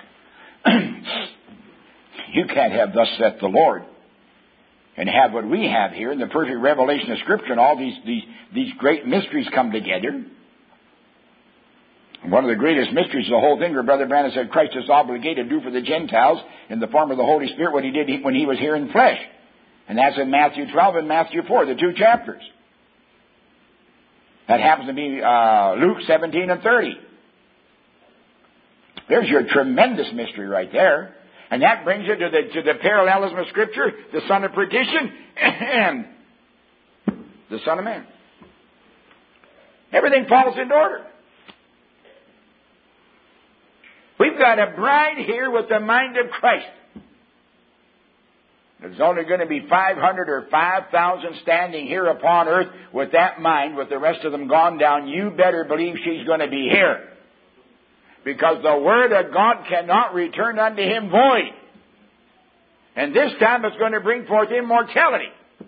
You can't have thus saith the Lord and have what we have here in the perfect revelation of Scripture, and all these, these, these great mysteries come together. And one of the greatest mysteries of the whole thing, where Brother Branham said Christ is obligated to do for the Gentiles in the form of the Holy Spirit what he did when he was here in flesh. And that's in Matthew twelve and Matthew four, the two chapters. That happens to be uh, Luke seventeen and thirty. There's your tremendous mystery right there. And that brings you to the, to the parallelism of Scripture, the son of perdition and the Son of Man. Everything falls into order. We've got a bride here with the mind of Christ. There's only going to be five hundred or five thousand standing here upon earth with that mind, with the rest of them gone down. You better believe she's going to be here. Because the Word of God cannot return unto Him void. And this time it's going to bring forth immortality.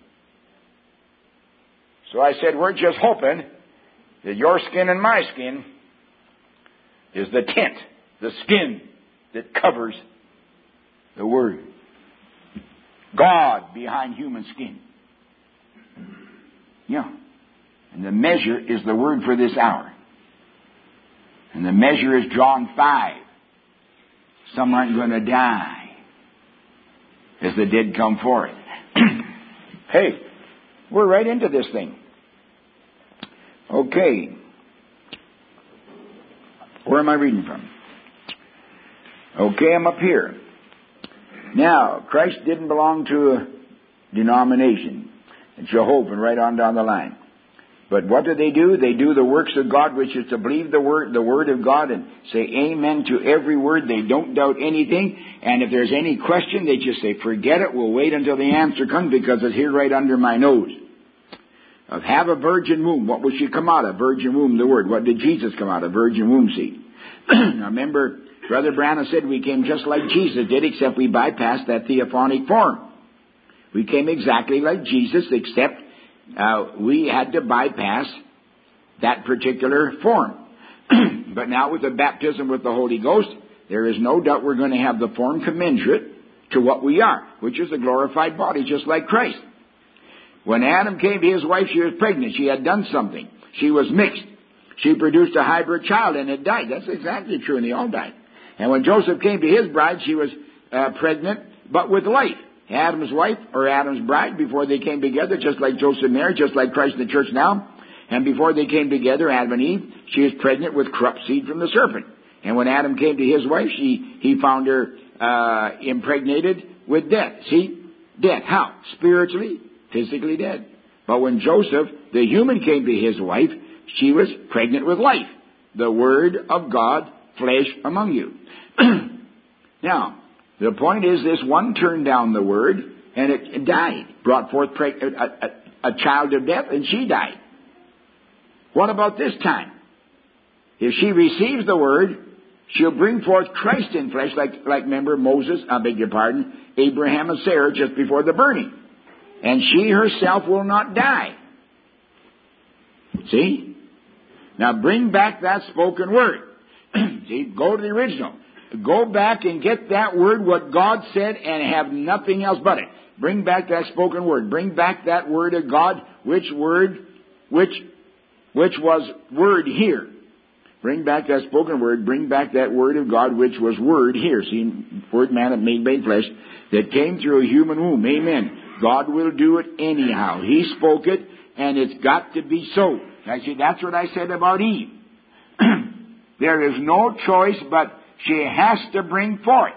So I said, we're just hoping that your skin and my skin is the tent, the skin that covers the Word. God behind human skin. Yeah. And the measure is the Word for this hour. And the measure is John five. Some aren't going to die as the dead come forth. Hey, we're right into this thing. Okay. Where am I reading from? Okay, I'm up here. Now, Christ didn't belong to a denomination. Jehovah, right on down the line. But what do they do? They do the works of God, which is to believe the word, the word of God, and say amen to every word. They don't doubt anything. And if there's any question, they just say, forget it. We'll wait until the answer comes because it's here right under my nose. Of have a virgin womb. What will she come out of? Virgin womb, the word. What did Jesus come out of? Virgin womb seed. Now remember, Brother Branham said we came just like Jesus did, except we bypassed that theophanic form. We came exactly like Jesus, except uh, we had to bypass that particular form. But now with the baptism with the Holy Ghost, there is no doubt we're going to have the form commensurate to what we are, which is a glorified body, just like Christ. When Adam came to his wife, she was pregnant. She had done something. She was mixed. She produced a hybrid child, and it died. That's exactly true, and they all died. And when Joseph came to his bride, she was uh, pregnant, but with life. Adam's wife, or Adam's bride, before they came together, just like Joseph and Mary, just like Christ in the church now. And before they came together, Adam and Eve, she was pregnant with corrupt seed from the serpent. And when Adam came to his wife, she he found her uh, impregnated with death. See? Death. How? Spiritually, physically dead. But when Joseph, the human, came to his wife, she was pregnant with life. The Word of God, flesh among you. Now, the point is this one turned down the Word, and it, it died. Brought forth preg- a, a, a child of death, and she died. What about this time? If she receives the Word, she'll bring forth Christ in flesh, like, like remember Moses, I beg your pardon, Abraham and Sarah just before the burning. And she herself will not die. See? Now bring back that spoken word. See, go to the original. Go back and get that word, what God said, and have nothing else but it. Bring back that spoken word. Bring back that word of God, which word, which, which was word here. Bring back that spoken word. Bring back that word of God, which was word here. See, word man made made flesh, that came through a human womb. Amen. God will do it anyhow. He spoke it, and it's got to be so. I see, that's what I said about Eve. There is no choice, but she has to bring forth.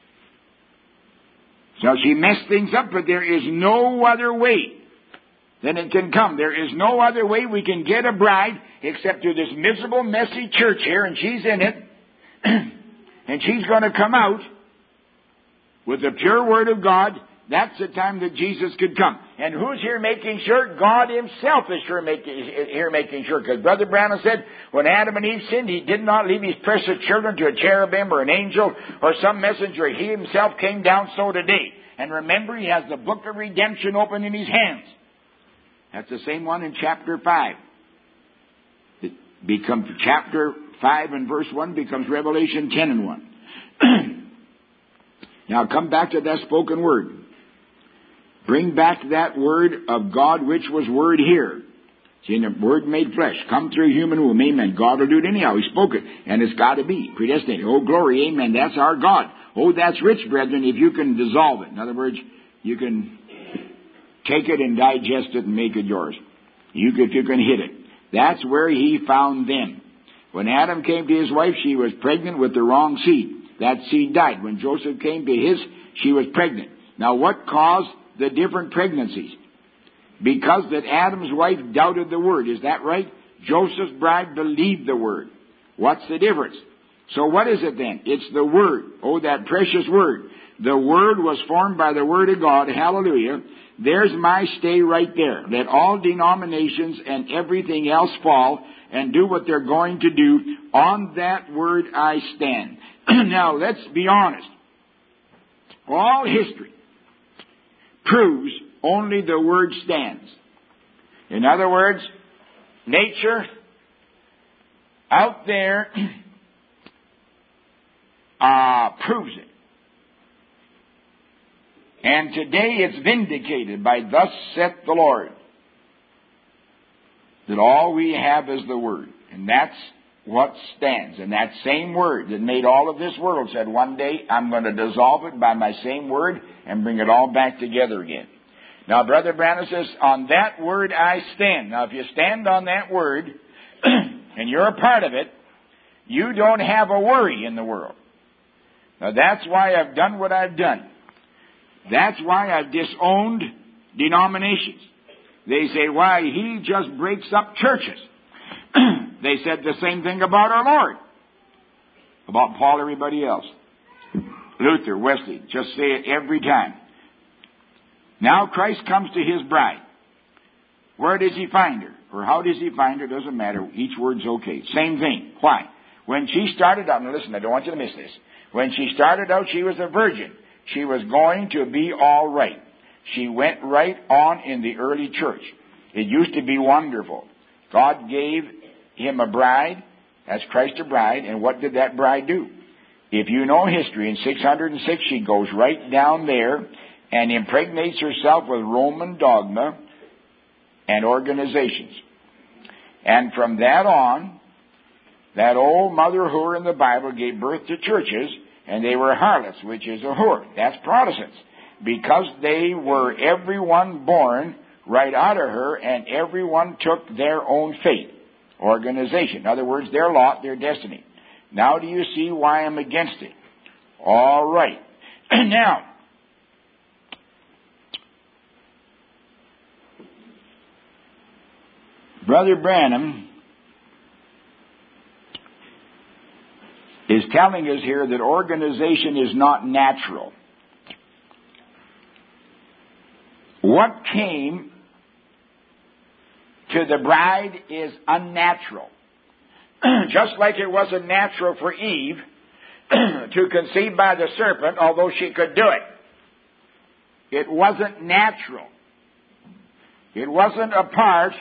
So she messed things up, but there is no other way than it can come. There is no other way we can get a bride except through this miserable, messy church here, and she's in it. And she's going to come out with the pure Word of God. That's the time that Jesus could come. And who's here making sure? God Himself is sure making, here making sure. Because Brother Branham said, when Adam and Eve sinned, He did not leave His precious children to a cherubim or an angel or some messenger. He Himself came down so today. And remember, He has the book of redemption open in His hands. That's the same one in chapter five. It becomes chapter five and verse one becomes Revelation ten and one. Now come back to that spoken word. Bring back that word of God, which was word here. See, the word made flesh. Come through human womb. Amen. God will do it anyhow. He spoke it. And it's got to be predestinated. Oh, glory. Amen. That's our God. Oh, that's rich, brethren, if you can dissolve it. In other words, you can take it and digest it and make it yours. You can, if you can hit it. That's where He found them. When Adam came to his wife, she was pregnant with the wrong seed. That seed died. When Joseph came to his, she was pregnant. Now, what caused the different pregnancies? Because that Adam's wife doubted the word. Is that right? Joseph's bride believed the word. What's the difference? So what is it then? It's the Word. Oh, that precious Word. The Word was formed by the Word of God. Hallelujah. There's my stay right there. Let all denominations and everything else fall and do what they're going to do. On that Word I stand. Now, let's be honest. All history proves only the Word stands. In other words, nature out there uh, proves it. And today it's vindicated by thus saith the Lord, that all we have is the Word. And that's what stands. And that same Word that made all of this world said, one day I'm going to dissolve it by my same Word and bring it all back together again. Now, Brother Branham says, on that Word I stand. Now, if you stand on that Word, and you're a part of it, you don't have a worry in the world. Now, that's why I've done what I've done. That's why I've disowned denominations. They say, why, he just breaks up churches. They said the same thing about our Lord. About Paul, everybody else. Luther, Wesley, just say it every time. Now Christ comes to His bride. Where does He find her? Or how does He find her? Doesn't matter. Each word's okay. Same thing. Why? When she started out, now listen, I don't want you to miss this. When she started out, she was a virgin. She was going to be all right. She went right on in the early church. It used to be wonderful. God gave Him a bride, as Christ a bride, and what did that bride do? If you know history, in six hundred six, she goes right down there and impregnates herself with Roman dogma and organizations. And from that on, that old mother whore in the Bible gave birth to churches, and they were harlots, which is a whore. That's Protestants. Because they were everyone born right out of her, and everyone took their own fate. Organization. In other words, their lot, their destiny. Now do you see why I'm against it? All right. Now, Brother Branham is telling us here that organization is not natural. What came to the bride is unnatural. Just like it wasn't natural for Eve to conceive by the serpent, although she could do it. It wasn't natural. It wasn't a part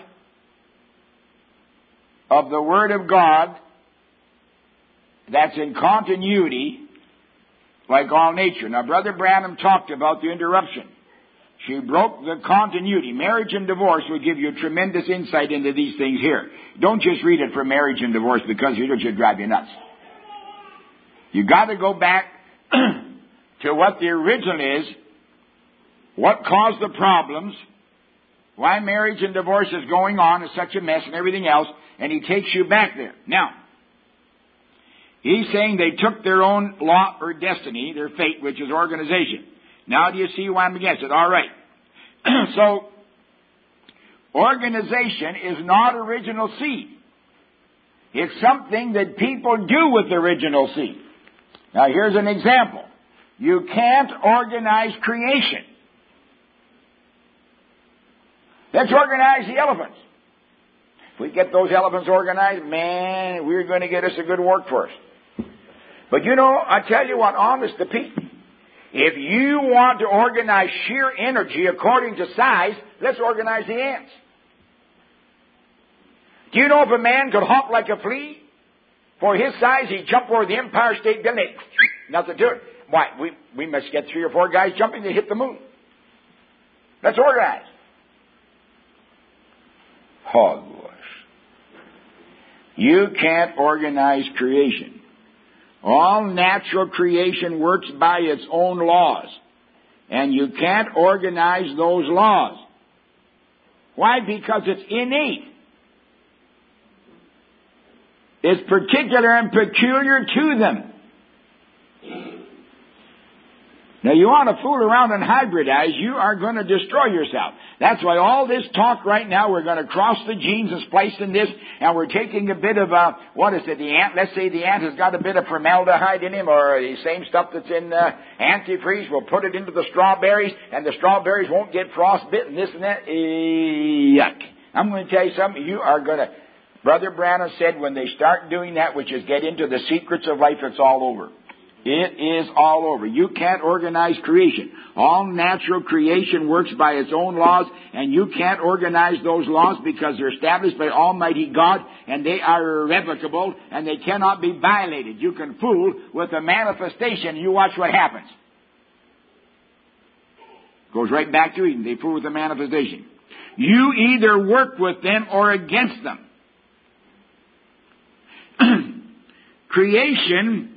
of the Word of God that's in continuity like all nature. Now, Brother Branham talked about the interruption. She broke the continuity. Marriage and divorce will give you tremendous insight into these things here. Don't just read it for marriage and divorce, because it'll just drive you nuts. You got to go back to what the original is, what caused the problems, why marriage and divorce is going on, is such a mess and everything else, and he takes you back there. Now, he's saying they took their own lot or destiny, their fate, which is organization. Now do you see why I'm against it? All right. So, organization is not original seed. It's something that people do with original seed. Now here's an example. You can't organize creation. Let's organize the elephants. If we get those elephants organized, man, we're going to get us a good workforce. But you know, I tell you what, honest to Pete, if you want to organize sheer energy according to size, let's organize the ants. Do you know if a man could hop like a flea? For his size, he'd jump over the Empire State Building. Nothing to it. Why? We, we must get three or four guys jumping to hit the moon. Let's organize. Hogwash. You can't organize creation. All natural creation works by its own laws. And you can't organize those laws. Why? Because it's innate. It's particular and peculiar to them. Now, you want to fool around and hybridize, you are going to destroy yourself. That's why all this talk right now, we're going to cross the genes and splice in this, and we're taking a bit of, uh, what is it, the ant, let's say the ant has got a bit of formaldehyde in him, or the same stuff that's in uh, antifreeze, we'll put it into the strawberries, and the strawberries won't get frostbitten, this and that. Yuck. I'm going to tell you something, you are going to, Brother Branham said when they start doing that, which is get into the secrets of life, it's all over. It is all over. You can't organize creation. All natural creation works by its own laws, and you can't organize those laws because they're established by Almighty God, and they are irrevocable, and they cannot be violated. You can fool with a manifestation, and you watch what happens. Goes right back to Eden. They fool with the manifestation. You either work with them or against them. Creation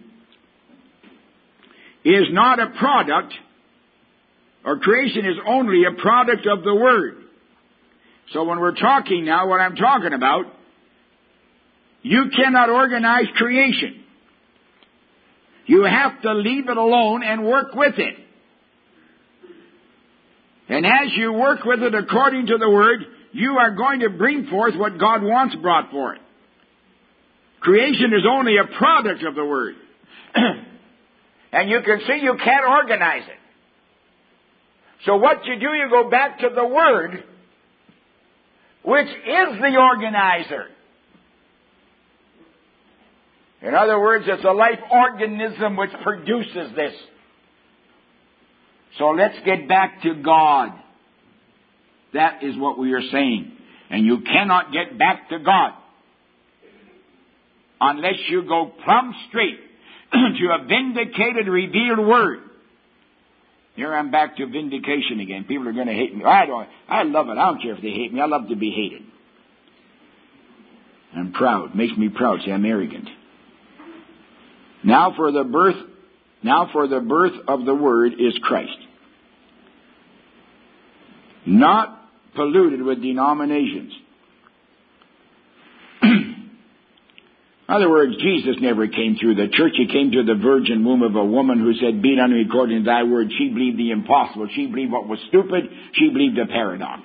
is not a product, or creation is only a product of the Word. So when we're talking now, what I'm talking about, you cannot organize creation. You have to leave it alone and work with it. And as you work with it according to the Word, you are going to bring forth what God wants brought forth. Creation is only a product of the Word. And you can see you can't organize it. So what you do, you go back to the Word, which is the organizer. In other words, it's a life organism which produces this. So let's get back to God. That is what we are saying. And you cannot get back to God unless you go plumb straight to a vindicated, revealed Word. Here I'm back to vindication again. People are going to hate me. I don't. I love it. I don't care if they hate me. I love to be hated. I'm proud. Makes me proud. See, I'm arrogant. Now for the birth, now for the birth of the Word is Christ. Not polluted with denominations. In other words, Jesus never came through the church. He came through the virgin womb of a woman who said, be it unto me according to thy word. She believed the impossible. She believed what was stupid. She believed the paradox.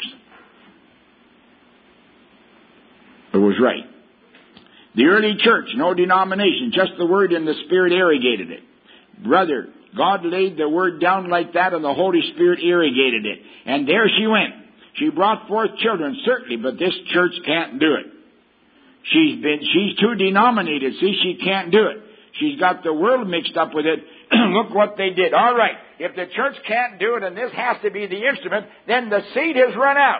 It was right. The early church, no denomination, just the Word and the Spirit irrigated it. Brother, God laid the Word down like that and the Holy Spirit irrigated it. And there she went. She brought forth children, certainly, but this church can't do it. She's been, she's too denominated. See, she can't do it. She's got the world mixed up with it. Look what they did. All right, if the church can't do it and this has to be the instrument, then the seed has run out.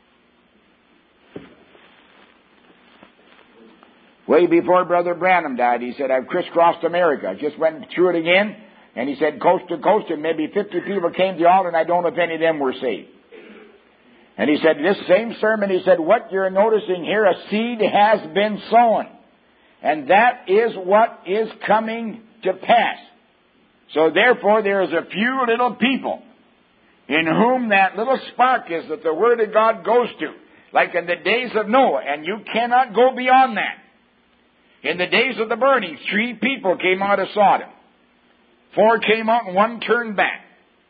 Way before Brother Branham died, he said, I've crisscrossed America. I just went through it again, and he said, coast to coast, and maybe fifty people came to the altar, and I don't know if any of them were saved. And he said, this same sermon, he said, what you're noticing here, a seed has been sown. And that is what is coming to pass. So therefore, there is a few little people in whom that little spark is that the Word of God goes to. Like in the days of Noah, and you cannot go beyond that. In the days of the burning, three people came out of Sodom. Four came out and one turned back.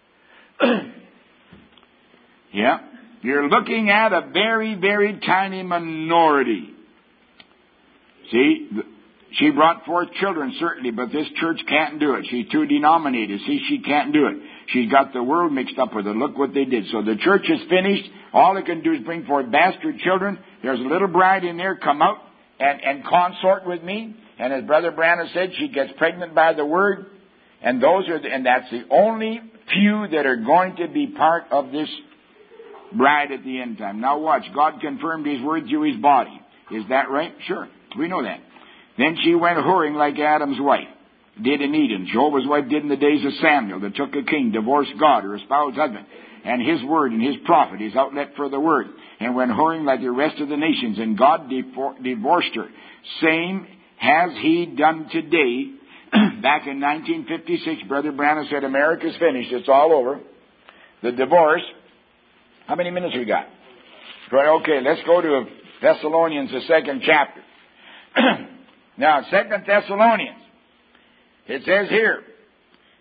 Yeah. You're looking at a very, very tiny minority. See, she brought forth children, certainly, but this church can't do it. She's too denominated. See, she can't do it. She's got the world mixed up with her. Look what they did. So the church is finished. All it can do is bring forth bastard children. There's a little bride in there. Come out and, and consort with me. And as Brother Branham said, she gets pregnant by the Word. And those are, the, and that's the only few that are going to be part of this bride at the end time. Now watch, God confirmed His word through His body. Is that right? Sure, we know that. Then she went whoring like Adam's wife did in Eden. Jehovah's wife did in the days of Samuel, that took a king, divorced God, her espoused husband, and His word and His prophet, His outlet for the word, and went whoring like the rest of the nations, and God divorced her. Same has He done today. Back in nineteen fifty-six, Brother Branham said, America's finished, it's all over. The divorce. How many minutes we got? Okay, let's go to Thessalonians, the second chapter. Now, Second Thessalonians, it says here,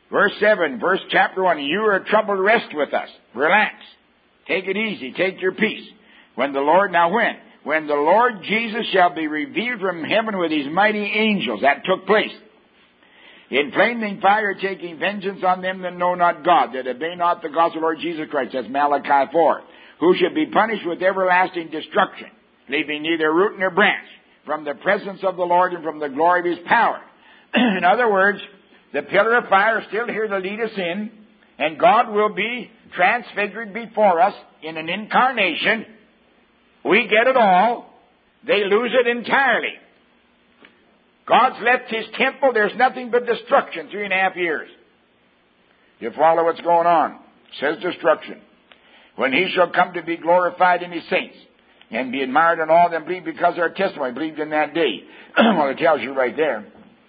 Verse seven, verse chapter one, you are troubled, rest with us. Relax. Take it easy. Take your peace. When the Lord, now when? When the Lord Jesus shall be revealed from heaven with his mighty angels. That took place. In flaming fire, taking vengeance on them that know not God, that obey not the gospel of the Lord Jesus Christ. That's Malachi four. Who should be punished with everlasting destruction, leaving neither root nor branch, from the presence of the Lord and from the glory of his power. In other words, the pillar of fire is still here to lead us in, and God will be transfigured before us in an incarnation. We get it all. They lose it entirely. God's left his temple. There's nothing but destruction. Three and a half years. You follow what's going on? It says destruction. When he shall come to be glorified in his saints, and be admired in all them believe because of our testimony, believed in that day. Well, it tells you right there.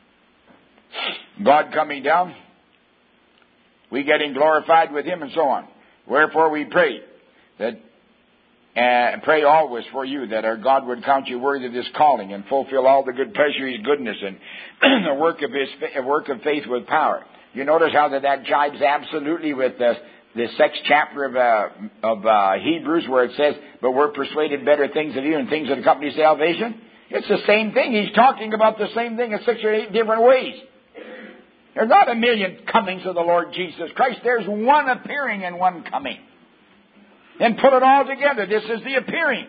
God coming down, we getting glorified with him, and so on. Wherefore we pray that uh, pray always for you that our God would count you worthy of this calling and fulfill all the good pleasure of his goodness and the work of his work of faith with power. You notice how that, that jibes absolutely with the the sixth chapter of uh, of uh, Hebrews, where it says, "But we're persuaded better things of you and things that accompany salvation." It's the same thing. He's talking about the same thing in six or eight different ways. There's not a million comings of the Lord Jesus Christ. There's one appearing and one coming. And put it all together. This is the appearing.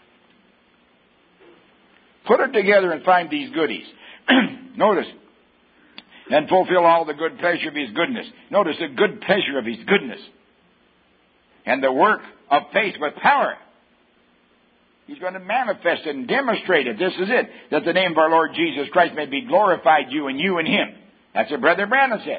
Put it together and find these goodies. Notice. And fulfill all the good pleasure of his goodness. Notice the good pleasure of his goodness. And the work of faith with power. He's going to manifest it and demonstrate it. This is it. That the name of our Lord Jesus Christ may be glorified, you and you and him. That's what Brother Branham said.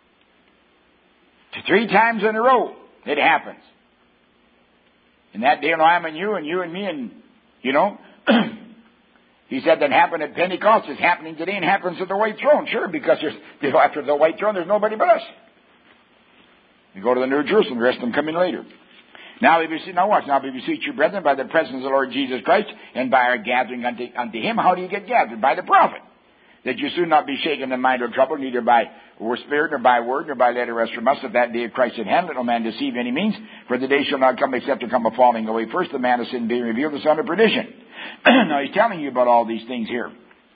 Three times in a row it happens. And that day, you know, I'm and you and you and me and, you know, he said that happened at Pentecost. It's happening today and happens at the White Throne. Sure, because there's, you know, after the White Throne, there's nobody but us. We go to the New Jerusalem. The rest of them come in later. Now, we beseech, now watch. Now we beseech you, brethren, by the presence of the Lord Jesus Christ and by our gathering unto, unto him. How do you get gathered? By the prophet. That you soon not be shaken in mind or troubled, neither by spirit, nor by word, nor by letter as from us, that that day of Christ at hand, let no man deceive any means. For the day shall not come except to come a falling away first, the man of sin being revealed, the son of perdition. Now he's telling you about all these things here.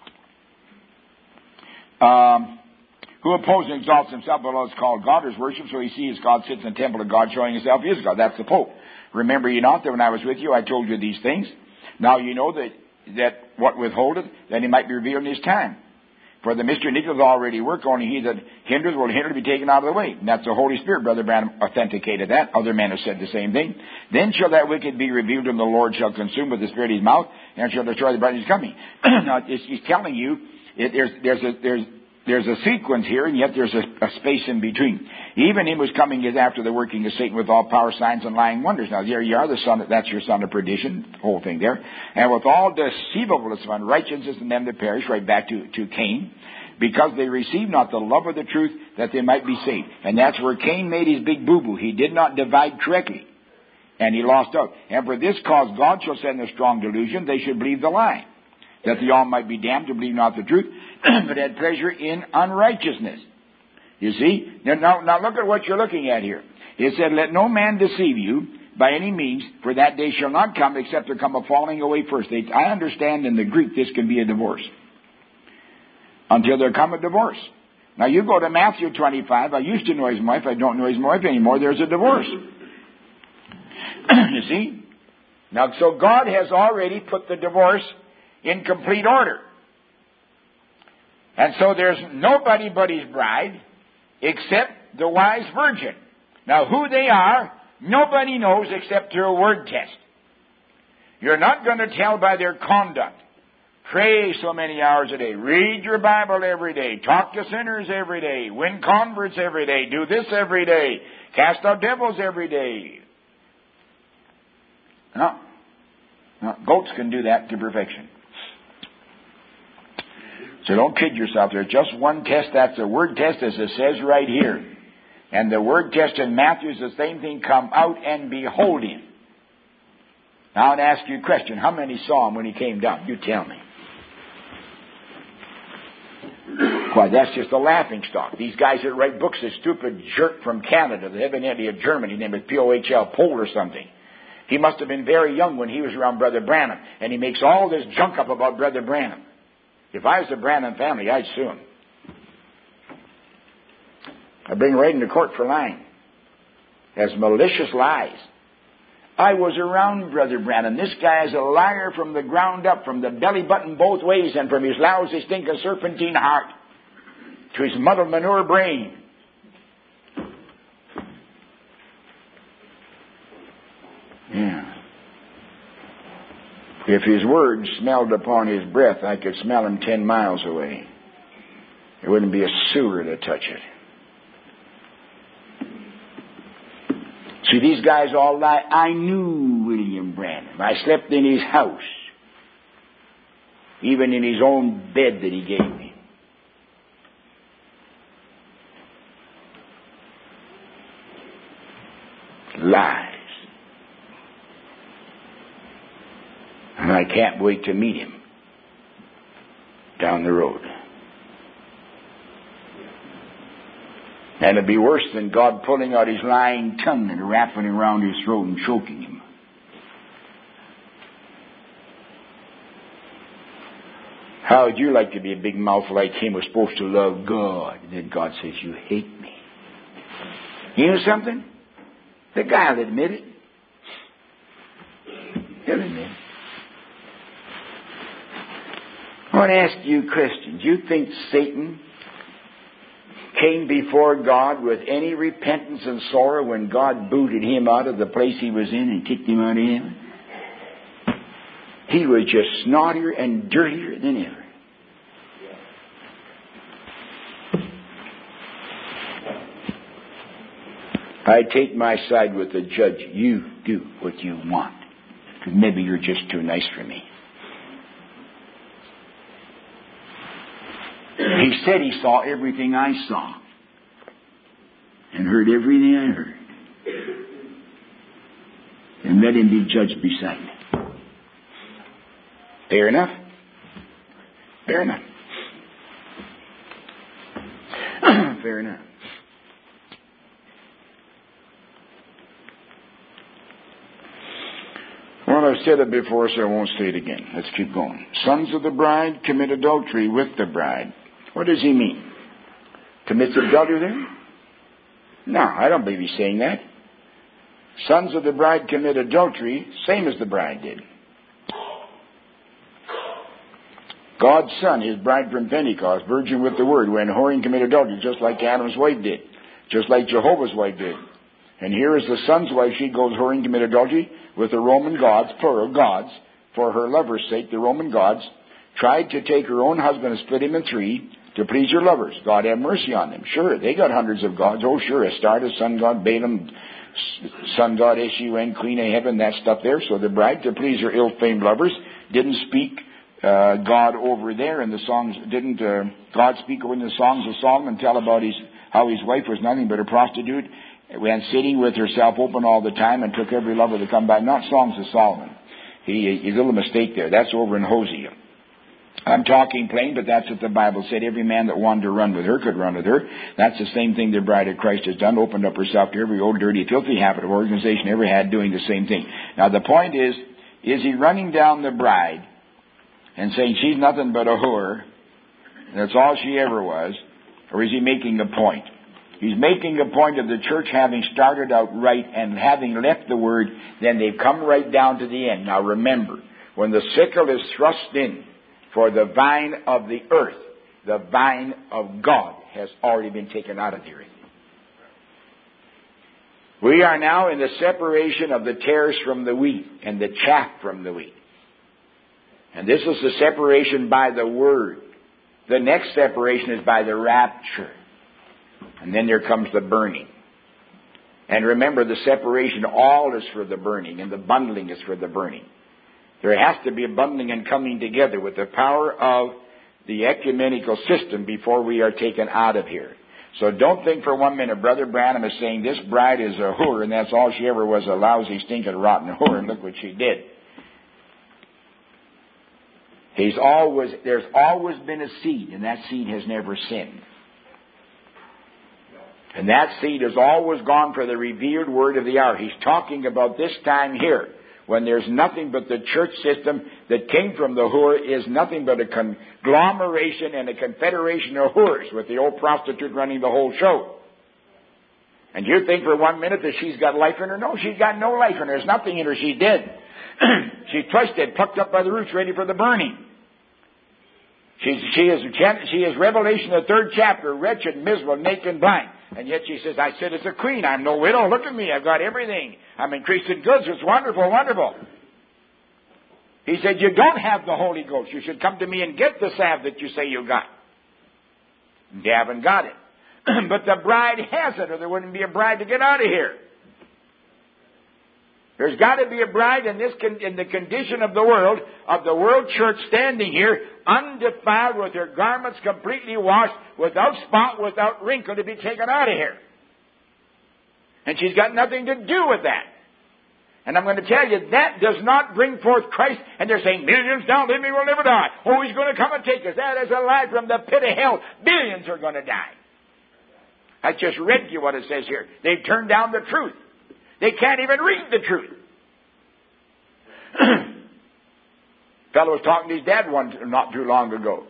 Um, who opposes and exalts himself below is called God, is worshipped, so he sees God sits in the temple of God, showing himself is God. That's the Pope. Remember ye not that when I was with you, I told you these things. Now you know that, that what withholdeth, that he might be revealed in his time. For the mystery of iniquity is already worked, only he that hinders will hinder to be taken out of the way. And that's the Holy Spirit. Brother Branham authenticated that. Other men have said the same thing. Then shall that wicked be revealed, and the Lord shall consume with the spirit of his mouth, and shall destroy the brightness coming. Now, he's telling you, it, there's, there's, a, there's, there's a sequence here, and yet there's a, a space in between. Even him who's coming is after the working of Satan with all power, signs, and lying wonders. Now, there you are, the son, that's your son of perdition, the whole thing there. And with all deceivableness of unrighteousness in them that perish, right back to, to Cain, because they received not the love of the truth, that they might be saved. And that's where Cain made his big boo-boo. He did not divide correctly. And he lost out. And for this cause God shall send a strong delusion, they should believe the lie, that the all might be damned to believe not the truth, but had pleasure in unrighteousness. You see? Now, now look at what you're looking at here. It said, let no man deceive you by any means, for that day shall not come except there come a falling away first. They, I understand in the Greek this can be a divorce. Until there come a divorce. Now you go to Matthew twenty-five. I used to know his wife. I don't know his wife anymore. There's a divorce. You see? Now, so God has already put the divorce in complete order. And so there's nobody but his bride except the wise virgin. Now who they are, nobody knows except through a word test. You're not going to tell by their conduct. Pray so many hours a day. Read your Bible every day. Talk to sinners every day. Win converts every day. Do this every day. Cast out devils every day. No. No. Goats can do that to perfection. So don't kid yourself. There's just one test. That's a word test, as it says right here. And the word test in Matthew is the same thing. Come out and behold him. Now I'll ask you a question. How many saw him when he came down? You tell me. Why, that's just a laughing stock. These guys that write books, this stupid jerk from Canada, evidently of Germany, named P O H L, Pohl or something. He must have been very young when he was around Brother Branham, and he makes all this junk up about Brother Branham. If I was the Branham family, I'd sue him. I'd bring him right into court for lying. As malicious lies. I was around Brother Branham. This guy is a liar from the ground up, from the belly button both ways, and from his lousy, stinking serpentine heart to his muddled manure brain. Yeah. If his words smelled upon his breath, I could smell him ten miles away. There wouldn't be a sewer to touch it. See, these guys all lie. I knew William Branham. I slept in his house. Even in his own bed that he gave me. Lies. And I can't wait to meet him down the road. And it'd be worse than God pulling out his lying tongue and wrapping it around his throat and choking him. How would you like to be a big mouth like him who's supposed to love God? And then God says, you hate me. You know something? The guy will admit it. He'll admit it. I want to ask you Christians, you think Satan came before God with any repentance and sorrow when God booted him out of the place he was in and kicked him out of heaven? He was just snottier and dirtier than ever. I take my side with the judge. You do what you want. Because maybe you're just too nice for me. He said he saw everything I saw. And heard everything I heard. And let him be judged beside me. Fair enough? Fair enough. Fair enough. Well, I've said it before, so I won't say it again. Let's keep going. Sons of the bride commit adultery with the bride. What does he mean? Commits adultery there? No, I don't believe he's saying that. Sons of the bride commit adultery, same as the bride did. God's son, his bride from Pentecost, virgin with the word, went whoring and committed adultery, just like Adam's wife did. Just like Jehovah's wife did. And here is the son's wife, she goes whoring and committed adultery with the Roman gods, plural gods, for her lover's sake. The Roman gods tried to take her own husband and split him in three to please her lovers. God have mercy on them. Sure, they got hundreds of gods. Oh, sure, Astartes, sun god Balaam, sun god S U N, queen of heaven, that stuff there. So the bride, to please her ill-famed lovers, didn't speak uh, God over there in the songs. Didn't uh, God speak over in the songs of Solomon, tell about his how his wife was nothing but a prostitute, went sitting with herself open all the time and took every lover to come by. Not songs of Solomon. He, he's a little mistake there. That's over in Hosea. I'm talking plain, but that's what the Bible said. Every man that wanted to run with her could run with her. That's the same thing the bride of Christ has done, opened up herself to every old, dirty, filthy habit of organization ever had, doing the same thing. Now, the point is, is he running down the bride and saying she's nothing but a whore, and that's all she ever was, or is he making a point? He's making a point of the church having started out right and having left the word, then they've come right down to the end. Now, remember, when the sickle is thrust in, for the vine of the earth, the vine of God has already been taken out of the earth. We are now in the separation of the tares from the wheat and the chaff from the wheat. And this is the separation by the word. The next separation is by the rapture. And then there comes the burning. And remember, the separation all is for the burning, and the bundling is for the burning. There has to be a bundling and coming together with the power of the ecumenical system before we are taken out of here. So don't think for one minute Brother Branham is saying this bride is a whore and that's all she ever was, a lousy, stinking, rotten whore, and look what she did. He's always, there's always been a seed, and that seed has never sinned. And that seed has always gone for the revealed word of the hour. He's talking about this time here, when there's nothing but the church system that came from the whore is nothing but a conglomeration and a confederation of whores, with the old prostitute running the whole show. And you think for one minute that she's got life in her? No, she's got no life in her. There's nothing in her. She's dead. She's twisted, plucked up by the roots, ready for the burning. She's, she is she is Revelation, the third chapter, wretched, miserable, naked, and blind. And yet she says, I sit as a queen. I'm no widow. Look at me. I've got everything. I'm increased in goods. It's wonderful, wonderful. He said, you don't have the Holy Ghost. You should come to me and get the salve that you say you got. And you haven't got it. But the bride has it, or there wouldn't be a bride to get out of here. There's got to be a bride in this con- in the condition of the world, of the world church standing here, undefiled, with her garments completely washed, without spot, without wrinkle, to be taken out of here. And she's got nothing to do with that. And I'm going to tell you, that does not bring forth Christ. And they're saying, millions now living will never die. Oh, he's going to come and take us. That is a lie from the pit of hell. Billions are going to die. I just read you what it says here. They've turned down the truth. They can't even read the truth. Fellow was talking to his dad one not too long ago.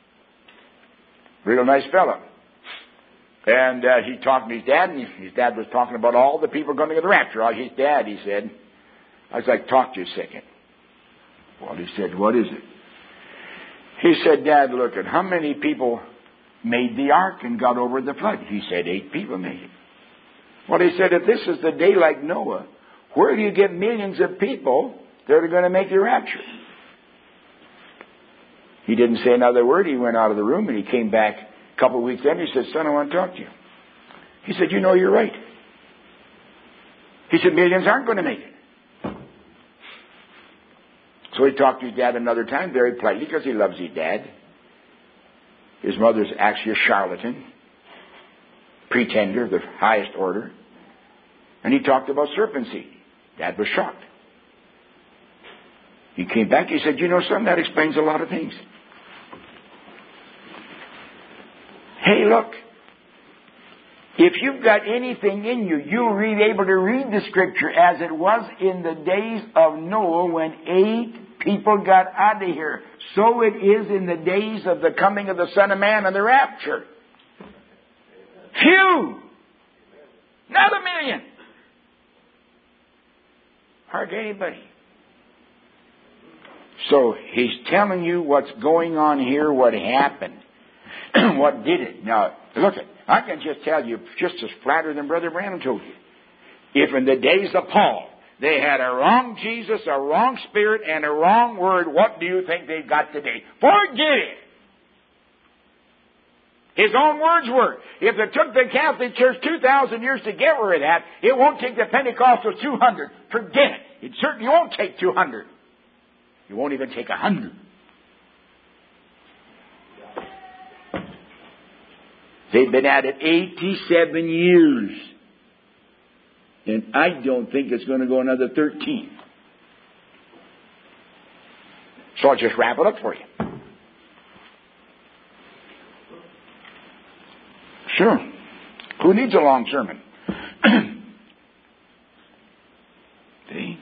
Real nice fellow. And uh, he talked to his dad, and his, his dad was talking about all the people going to get the rapture. Oh, his dad, he said. I was like, talk to you a second. Well, he said, what is it? He said, Dad, look at how many people made the ark and got over the flood. He said, eight people made it. Well, he said, if this is the day like Noah, where do you get millions of people that are going to make the rapture? He didn't say another word. He went out of the room, and he came back a couple of weeks later. He said, son, I want to talk to you. He said, you know, you're right. He said, millions aren't going to make it. So he talked to his dad another time, very politely, because he loves his dad. His mother's actually a charlatan, pretender of the highest order. And he talked about serpent seed. Dad was shocked. He came back, he said, you know, son, that explains a lot of things. Hey, look, if you've got anything in you, you'll be able to read the Scripture as it was in the days of Noah when eight people got out of here. So it is in the days of the coming of the Son of Man and the rapture. Few! Not a million! Hardly anybody. So he's telling you what's going on here, what happened, what did it. Now, look, I can just tell you just as flatter than Brother Branham told you. If in the days of Paul they had a wrong Jesus, a wrong spirit, and a wrong word, what do you think they've got today? Forget it. His own words were, if it took the Catholic Church two thousand years to get rid of that, it won't take the Pentecostals two hundred. Forget it. It certainly won't take two hundred. It won't even take one hundred. They've been at it eighty-seven years. And I don't think it's going to go another thirteen. So I'll just wrap it up for you. Sure. Who needs a long sermon? See?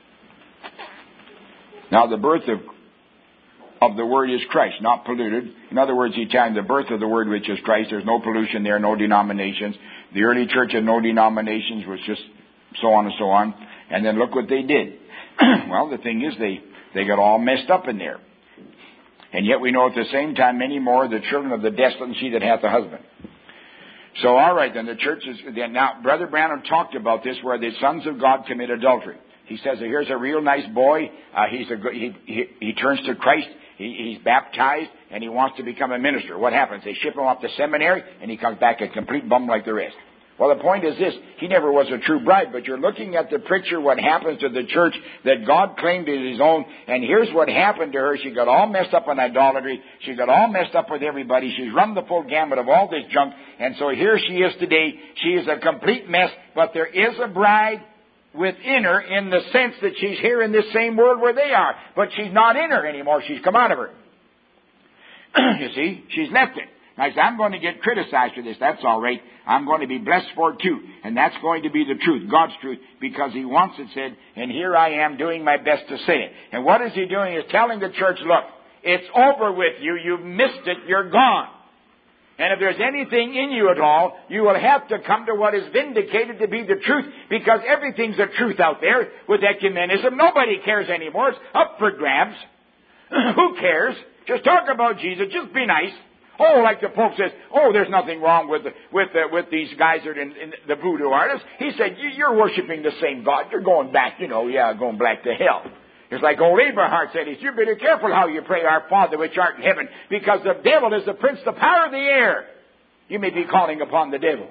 Now the birth of of the Word is Christ, not polluted. In other words, he's telling the birth of the Word, which is Christ. There's no pollution there, no denominations. The early church had no denominations, was just so on and so on. And then look what they did. Well, the thing is, they, they got all messed up in there. And yet we know at the same time many more the children of the desolate she that hath a husband. So, all right, then the church is... Now, Brother Branham talked about this where the sons of God commit adultery. He says, here's a real nice boy. Uh, he's a, he, he, he turns to Christ. He, he's baptized, and he wants to become a minister. What happens? They ship him off to seminary, and he comes back a complete bum like the rest. Well, the point is this. He never was a true bride, but you're looking at the picture, what happens to the church that God claimed as his own, and here's what happened to her. She got all messed up on idolatry. She got all messed up with everybody. She's run the full gamut of all this junk, and so here she is today. She is a complete mess, but there is a bride, within her in the sense that she's here in this same world where they are. But she's not in her anymore. She's come out of her. You see, she's left it. I said, I'm going to get criticized for this. That's all right. I'm going to be blessed for it too. And that's going to be the truth, God's truth, because He wants it said, and here I am doing my best to say it. And what is He doing? He's telling the church, look, it's over with you. You've missed it. You're gone. And if there's anything in you at all, you will have to come to what is vindicated to be the truth, because everything's a truth out there with ecumenism. Nobody cares anymore. It's up for grabs. Who cares? Just talk about Jesus. Just be nice. Oh, like the Pope says, oh, there's nothing wrong with the, with the, with these guys that are in, in the voodoo artists. He said, you're worshiping the same God. You're going back, you know, yeah, going back to hell. It's like old Abraham said, you better be careful how you pray, our Father which art in heaven, because the devil is the prince, the power of the air. You may be calling upon the devil.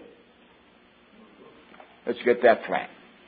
Let's get that flat.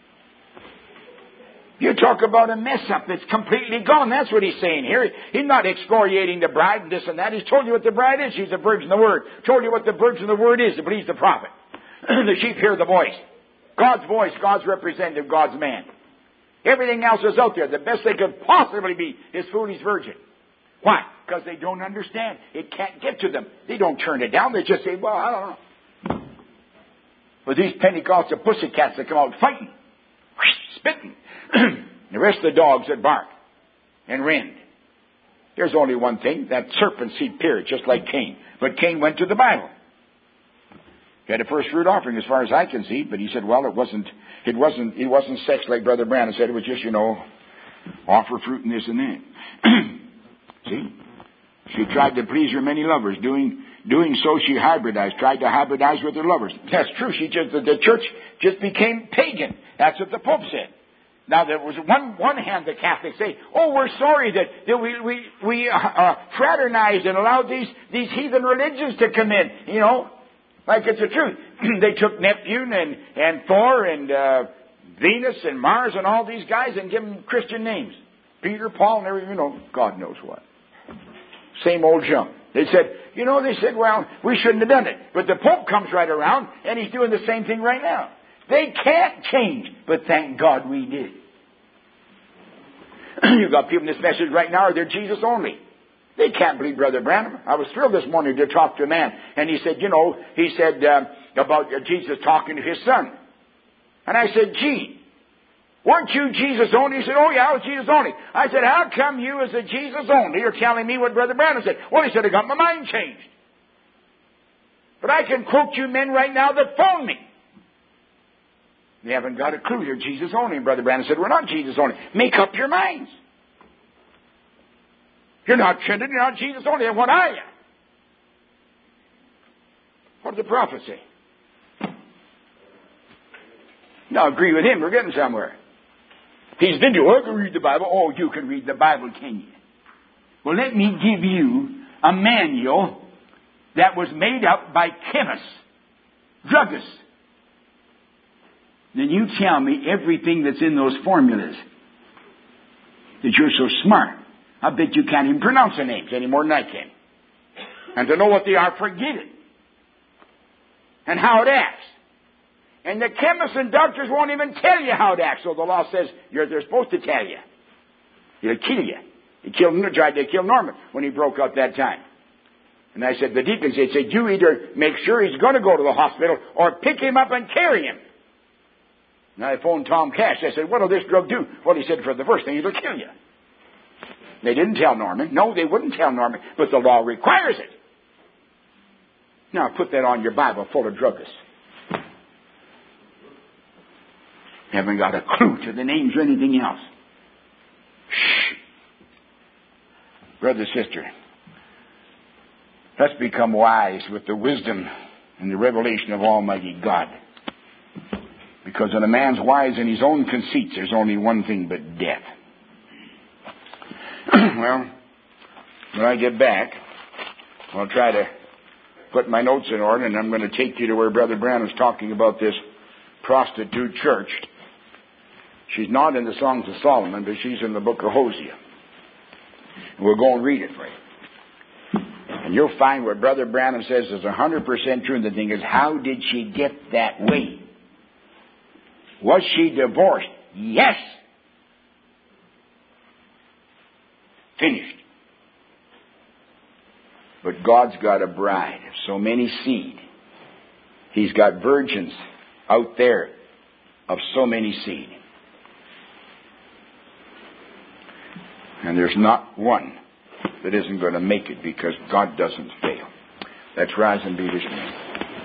You talk about a mess-up that's completely gone. That's what he's saying here. He's not excoriating the bride and this and that. He's told you what the bride is. She's a virgin of the Word. Told you what the virgin of the Word is. It believes the prophet. The sheep hear the voice. God's voice, God's representative, God's man. Everything else is out there. The best they could possibly be is foolish virgin. Why? Because they don't understand. It can't get to them. They don't turn it down. They just say, well, I don't know. But these Pentecostal pussycats that come out fighting, spitting, the rest of the dogs that bark and rend. There's only one thing. That serpent seed appeared, just like Cain. But Cain went to the Bible. He had a first fruit offering as far as I can see, but he said, well, it wasn't, it wasn't, it wasn't sex like Brother Branham said. It was just, you know, offer fruit and this and that. See? She tried to please her many lovers. Doing, doing so, she hybridized, tried to hybridize with her lovers. That's true. She just, the, the church just became pagan. That's what the Pope said. Now, there was one, one hand the Catholics say, oh, we're sorry that, that we, we, we, uh, uh, fraternized and allowed these, these heathen religions to come in, you know, like it's the truth. They took Neptune and, and Thor and, uh, Venus and Mars and all these guys and give them Christian names. Peter, Paul, and everything, you know, God knows what. Same old junk. They said, you know, they said, well, we shouldn't have done it. But the Pope comes right around and he's doing the same thing right now. They can't change, but thank God we did. You've got people in this message right now, they're Jesus only. They can't believe Brother Branham. I was thrilled this morning to talk to a man, and he said, you know, he said uh, about uh, Jesus talking to his son. And I said, gee, weren't you Jesus only? He said, oh yeah, I was Jesus only. I said, how come you as a Jesus only are telling me what Brother Branham said? Well, he said, I got my mind changed. But I can quote you men right now that phone me. They haven't got a clue. You're Jesus only. And Brother Branham said, we're not Jesus only. Make up your minds. You're not Trinity. You're not Jesus only. And what are you? What did the prophet say? Now, agree with him. We're getting somewhere. He's been to, oh, I can read the Bible. Oh, you can read the Bible, can you? Well, let me give you a manual that was made up by chemists, druggists. Then you tell me everything that's in those formulas. That you're so smart. I bet you can't even pronounce the names any more than I can. And to know what they are, forget it. And how it acts. And the chemists and doctors won't even tell you how it acts. So the law says you're, they're supposed to tell you. It'll kill you. He killed, tried to kill Norman when he broke out that time. And I said, the deacon said, said, you either make sure he's going to go to the hospital or pick him up and carry him. And I phoned Tom Cash. I said, what'll this drug do? Well, he said, for the first thing, it'll kill you. They didn't tell Norman. No, they wouldn't tell Norman. But the law requires it. Now, put that on your Bible full of druggists. You haven't got a clue to the names or anything else. Shh. Brother, sister, let's become wise with the wisdom and the revelation of Almighty God. Because when a man's wise in his own conceits, there's only one thing but death. Well, when I get back, I'll try to put my notes in order, and I'm going to take you to where Brother Branham's talking about this prostitute church. She's not in the Songs of Solomon, but she's in the book of Hosea. And we'll go and read it for you. And you'll find what Brother Branham says is one hundred percent true. And the thing is, how did she get that way? Was she divorced? yes. Finished. But God's got a bride of so many seed. He's got virgins out there of so many seed. And there's not one that isn't going to make it, because God doesn't fail. Let's rise and be dismissed.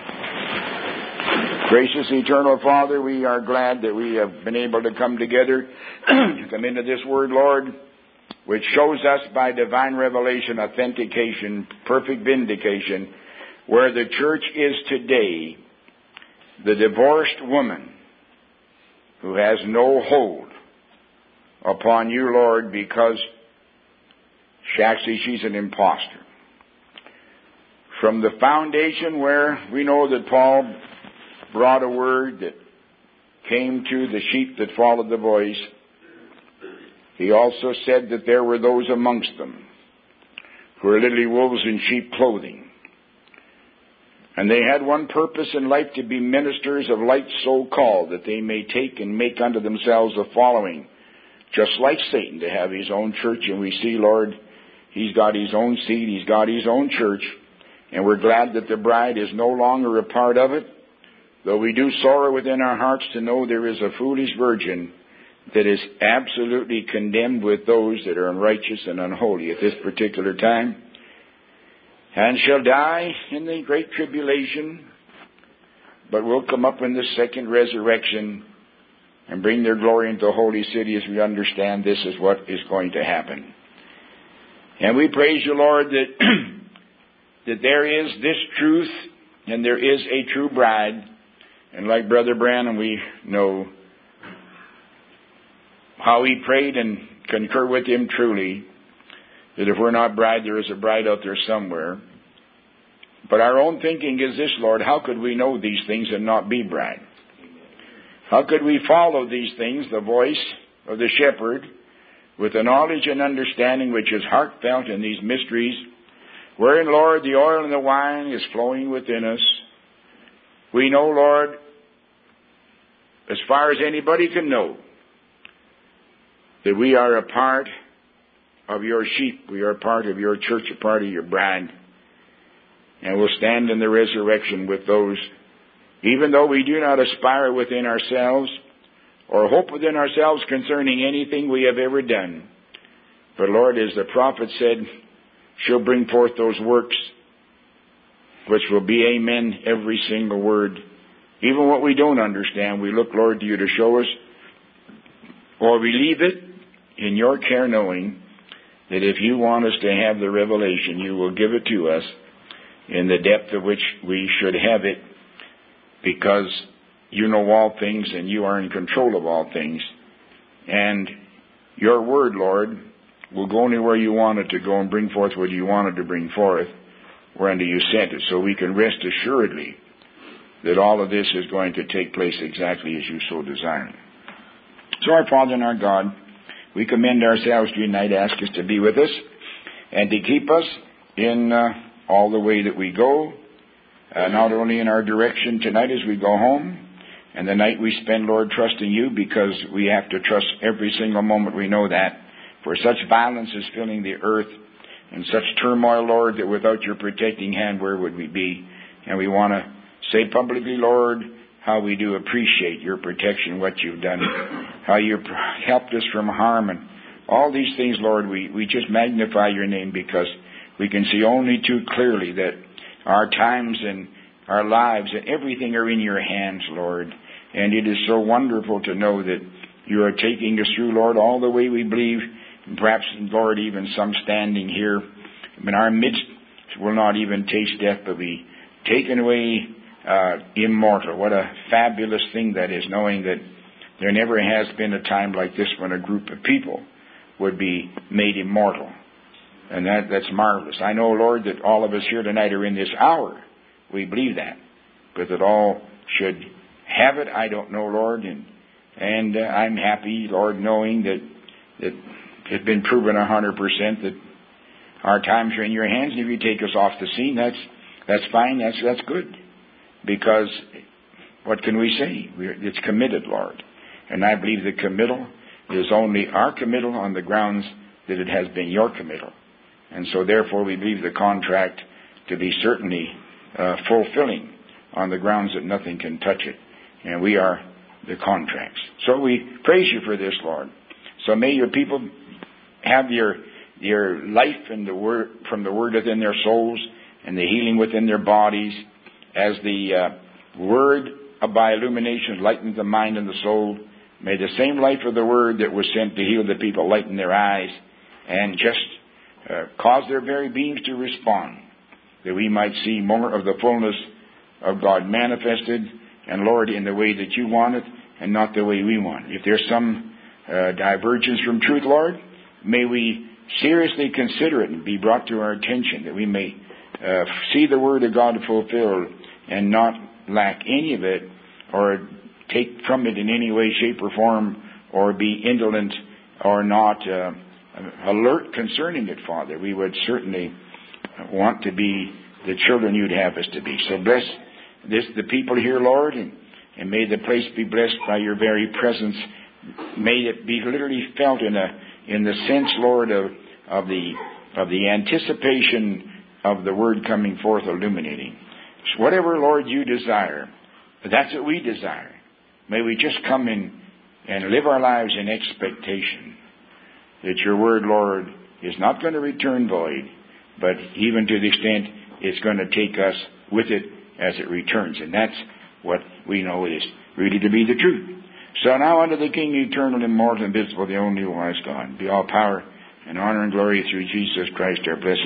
Gracious Eternal Father, we are glad that we have been able to come together to come into this Word, Lord, which shows us by divine revelation, authentication, perfect vindication, where the church is today, the divorced woman who has no hold upon you, Lord, because actually she's an imposter. From the foundation where we know that Paul brought a word that came to the sheep that followed the voice, he also said that there were those amongst them who were literally wolves in sheep clothing. And they had one purpose in life, to be ministers of light so called, that they may take and make unto themselves a following, just like Satan, to have his own church. And we see, Lord, he's got his own seed, he's got his own church, and we're glad that the bride is no longer a part of it, though we do sorrow within our hearts to know there is a foolish virgin that is absolutely condemned with those that are unrighteous and unholy at this particular time, and shall die in the great tribulation, but will come up in the second resurrection and bring their glory into the holy city, as we understand this is what is going to happen. And we praise you, Lord, that, that there is this truth, and there is a true bride. And like Brother Branham, we know how he prayed, and concur with him truly, that if we're not bride, there is a bride out there somewhere. But our own thinking is this, Lord: how could we know these things and not be bride? How could we follow these things, the voice of the shepherd, with the knowledge and understanding which is heartfelt in these mysteries, wherein, Lord, the oil and the wine is flowing within us? We know, Lord, as far as anybody can know, that we are a part of your sheep. We are a part of your church, a part of your bride. And we'll stand in the resurrection with those, even though we do not aspire within ourselves or hope within ourselves concerning anything we have ever done. But Lord, as the prophet said, she'll bring forth those works which will be amen, every single word. Even what we don't understand, we look, Lord, to you to show us, or we leave it in your care, knowing that if you want us to have the revelation, you will give it to us in the depth of which we should have it, because you know all things and you are in control of all things. And your word, Lord, will go anywhere you want it to go and bring forth what you want it to bring forth, whereunto you sent it, so we can rest assuredly that all of this is going to take place exactly as you so desire. So our Father and our God, we commend ourselves to you tonight, ask us to be with us and to keep us in uh, all the way that we go, uh, not only in our direction tonight as we go home, and the night we spend, Lord, trusting you, because we have to trust every single moment, we know that, for such violence is filling the earth, and such turmoil, Lord, that without your protecting hand, where would we be? And we want to say publicly, Lord, how we do appreciate your protection, what you've done, how you've helped us from harm, and all these things, Lord, we, we just magnify your name, because we can see only too clearly that our times and our lives and everything are in your hands, Lord. And it is so wonderful to know that you are taking us through, Lord, all the way we believe. And perhaps, Lord, even some standing here in our midst will not even taste death, but be taken away uh, immortal. What a fabulous thing that is, knowing that there never has been a time like this when a group of people would be made immortal. And that, that's marvelous. I know, Lord, that all of us here tonight are in this hour. We believe that. But that all should have it, I don't know, Lord. And, and uh, I'm happy, Lord, knowing that, that it's been proven a hundred percent that our times are in your hands. And if you take us off the scene, that's that's fine. That's that's good. Because what can we say? We're, it's committed, Lord. And I believe the committal is only our committal on the grounds that it has been your committal. And so therefore we believe the contract to be certainly uh, fulfilling on the grounds that nothing can touch it. And we are the contracts. So we praise you for this, Lord. So may your people have your your life and the word from the word within their souls and the healing within their bodies as the uh, word by illumination lightens the mind and the soul. May the same life of the word that was sent to heal the people lighten their eyes and just uh, cause their very beings to respond, that we might see more of the fullness of God manifested, and Lord, in the way that you want it and not the way we want it. If there's some uh, divergence from truth, Lord, may we seriously consider it and be brought to our attention, that we may uh, see the word of God fulfilled and not lack any of it or take from it in any way, shape, or form, or be indolent or not uh, alert concerning it, Father. We would certainly want to be the children you'd have us to be. So bless this the people here, Lord, and, and may the place be blessed by your very presence. May it be literally felt in a in the sense, Lord, of of the of the anticipation of the word coming forth, illuminating. So whatever, Lord, you desire, that's what we desire. May we just come in and live our lives in expectation that your word, Lord, is not going to return void, but even to the extent it's going to take us with it as it returns. And that's what we know is really to be the truth. So now unto the King, eternal, immortal, invisible, the only wise God, be all power and honor and glory through Jesus Christ, our blessed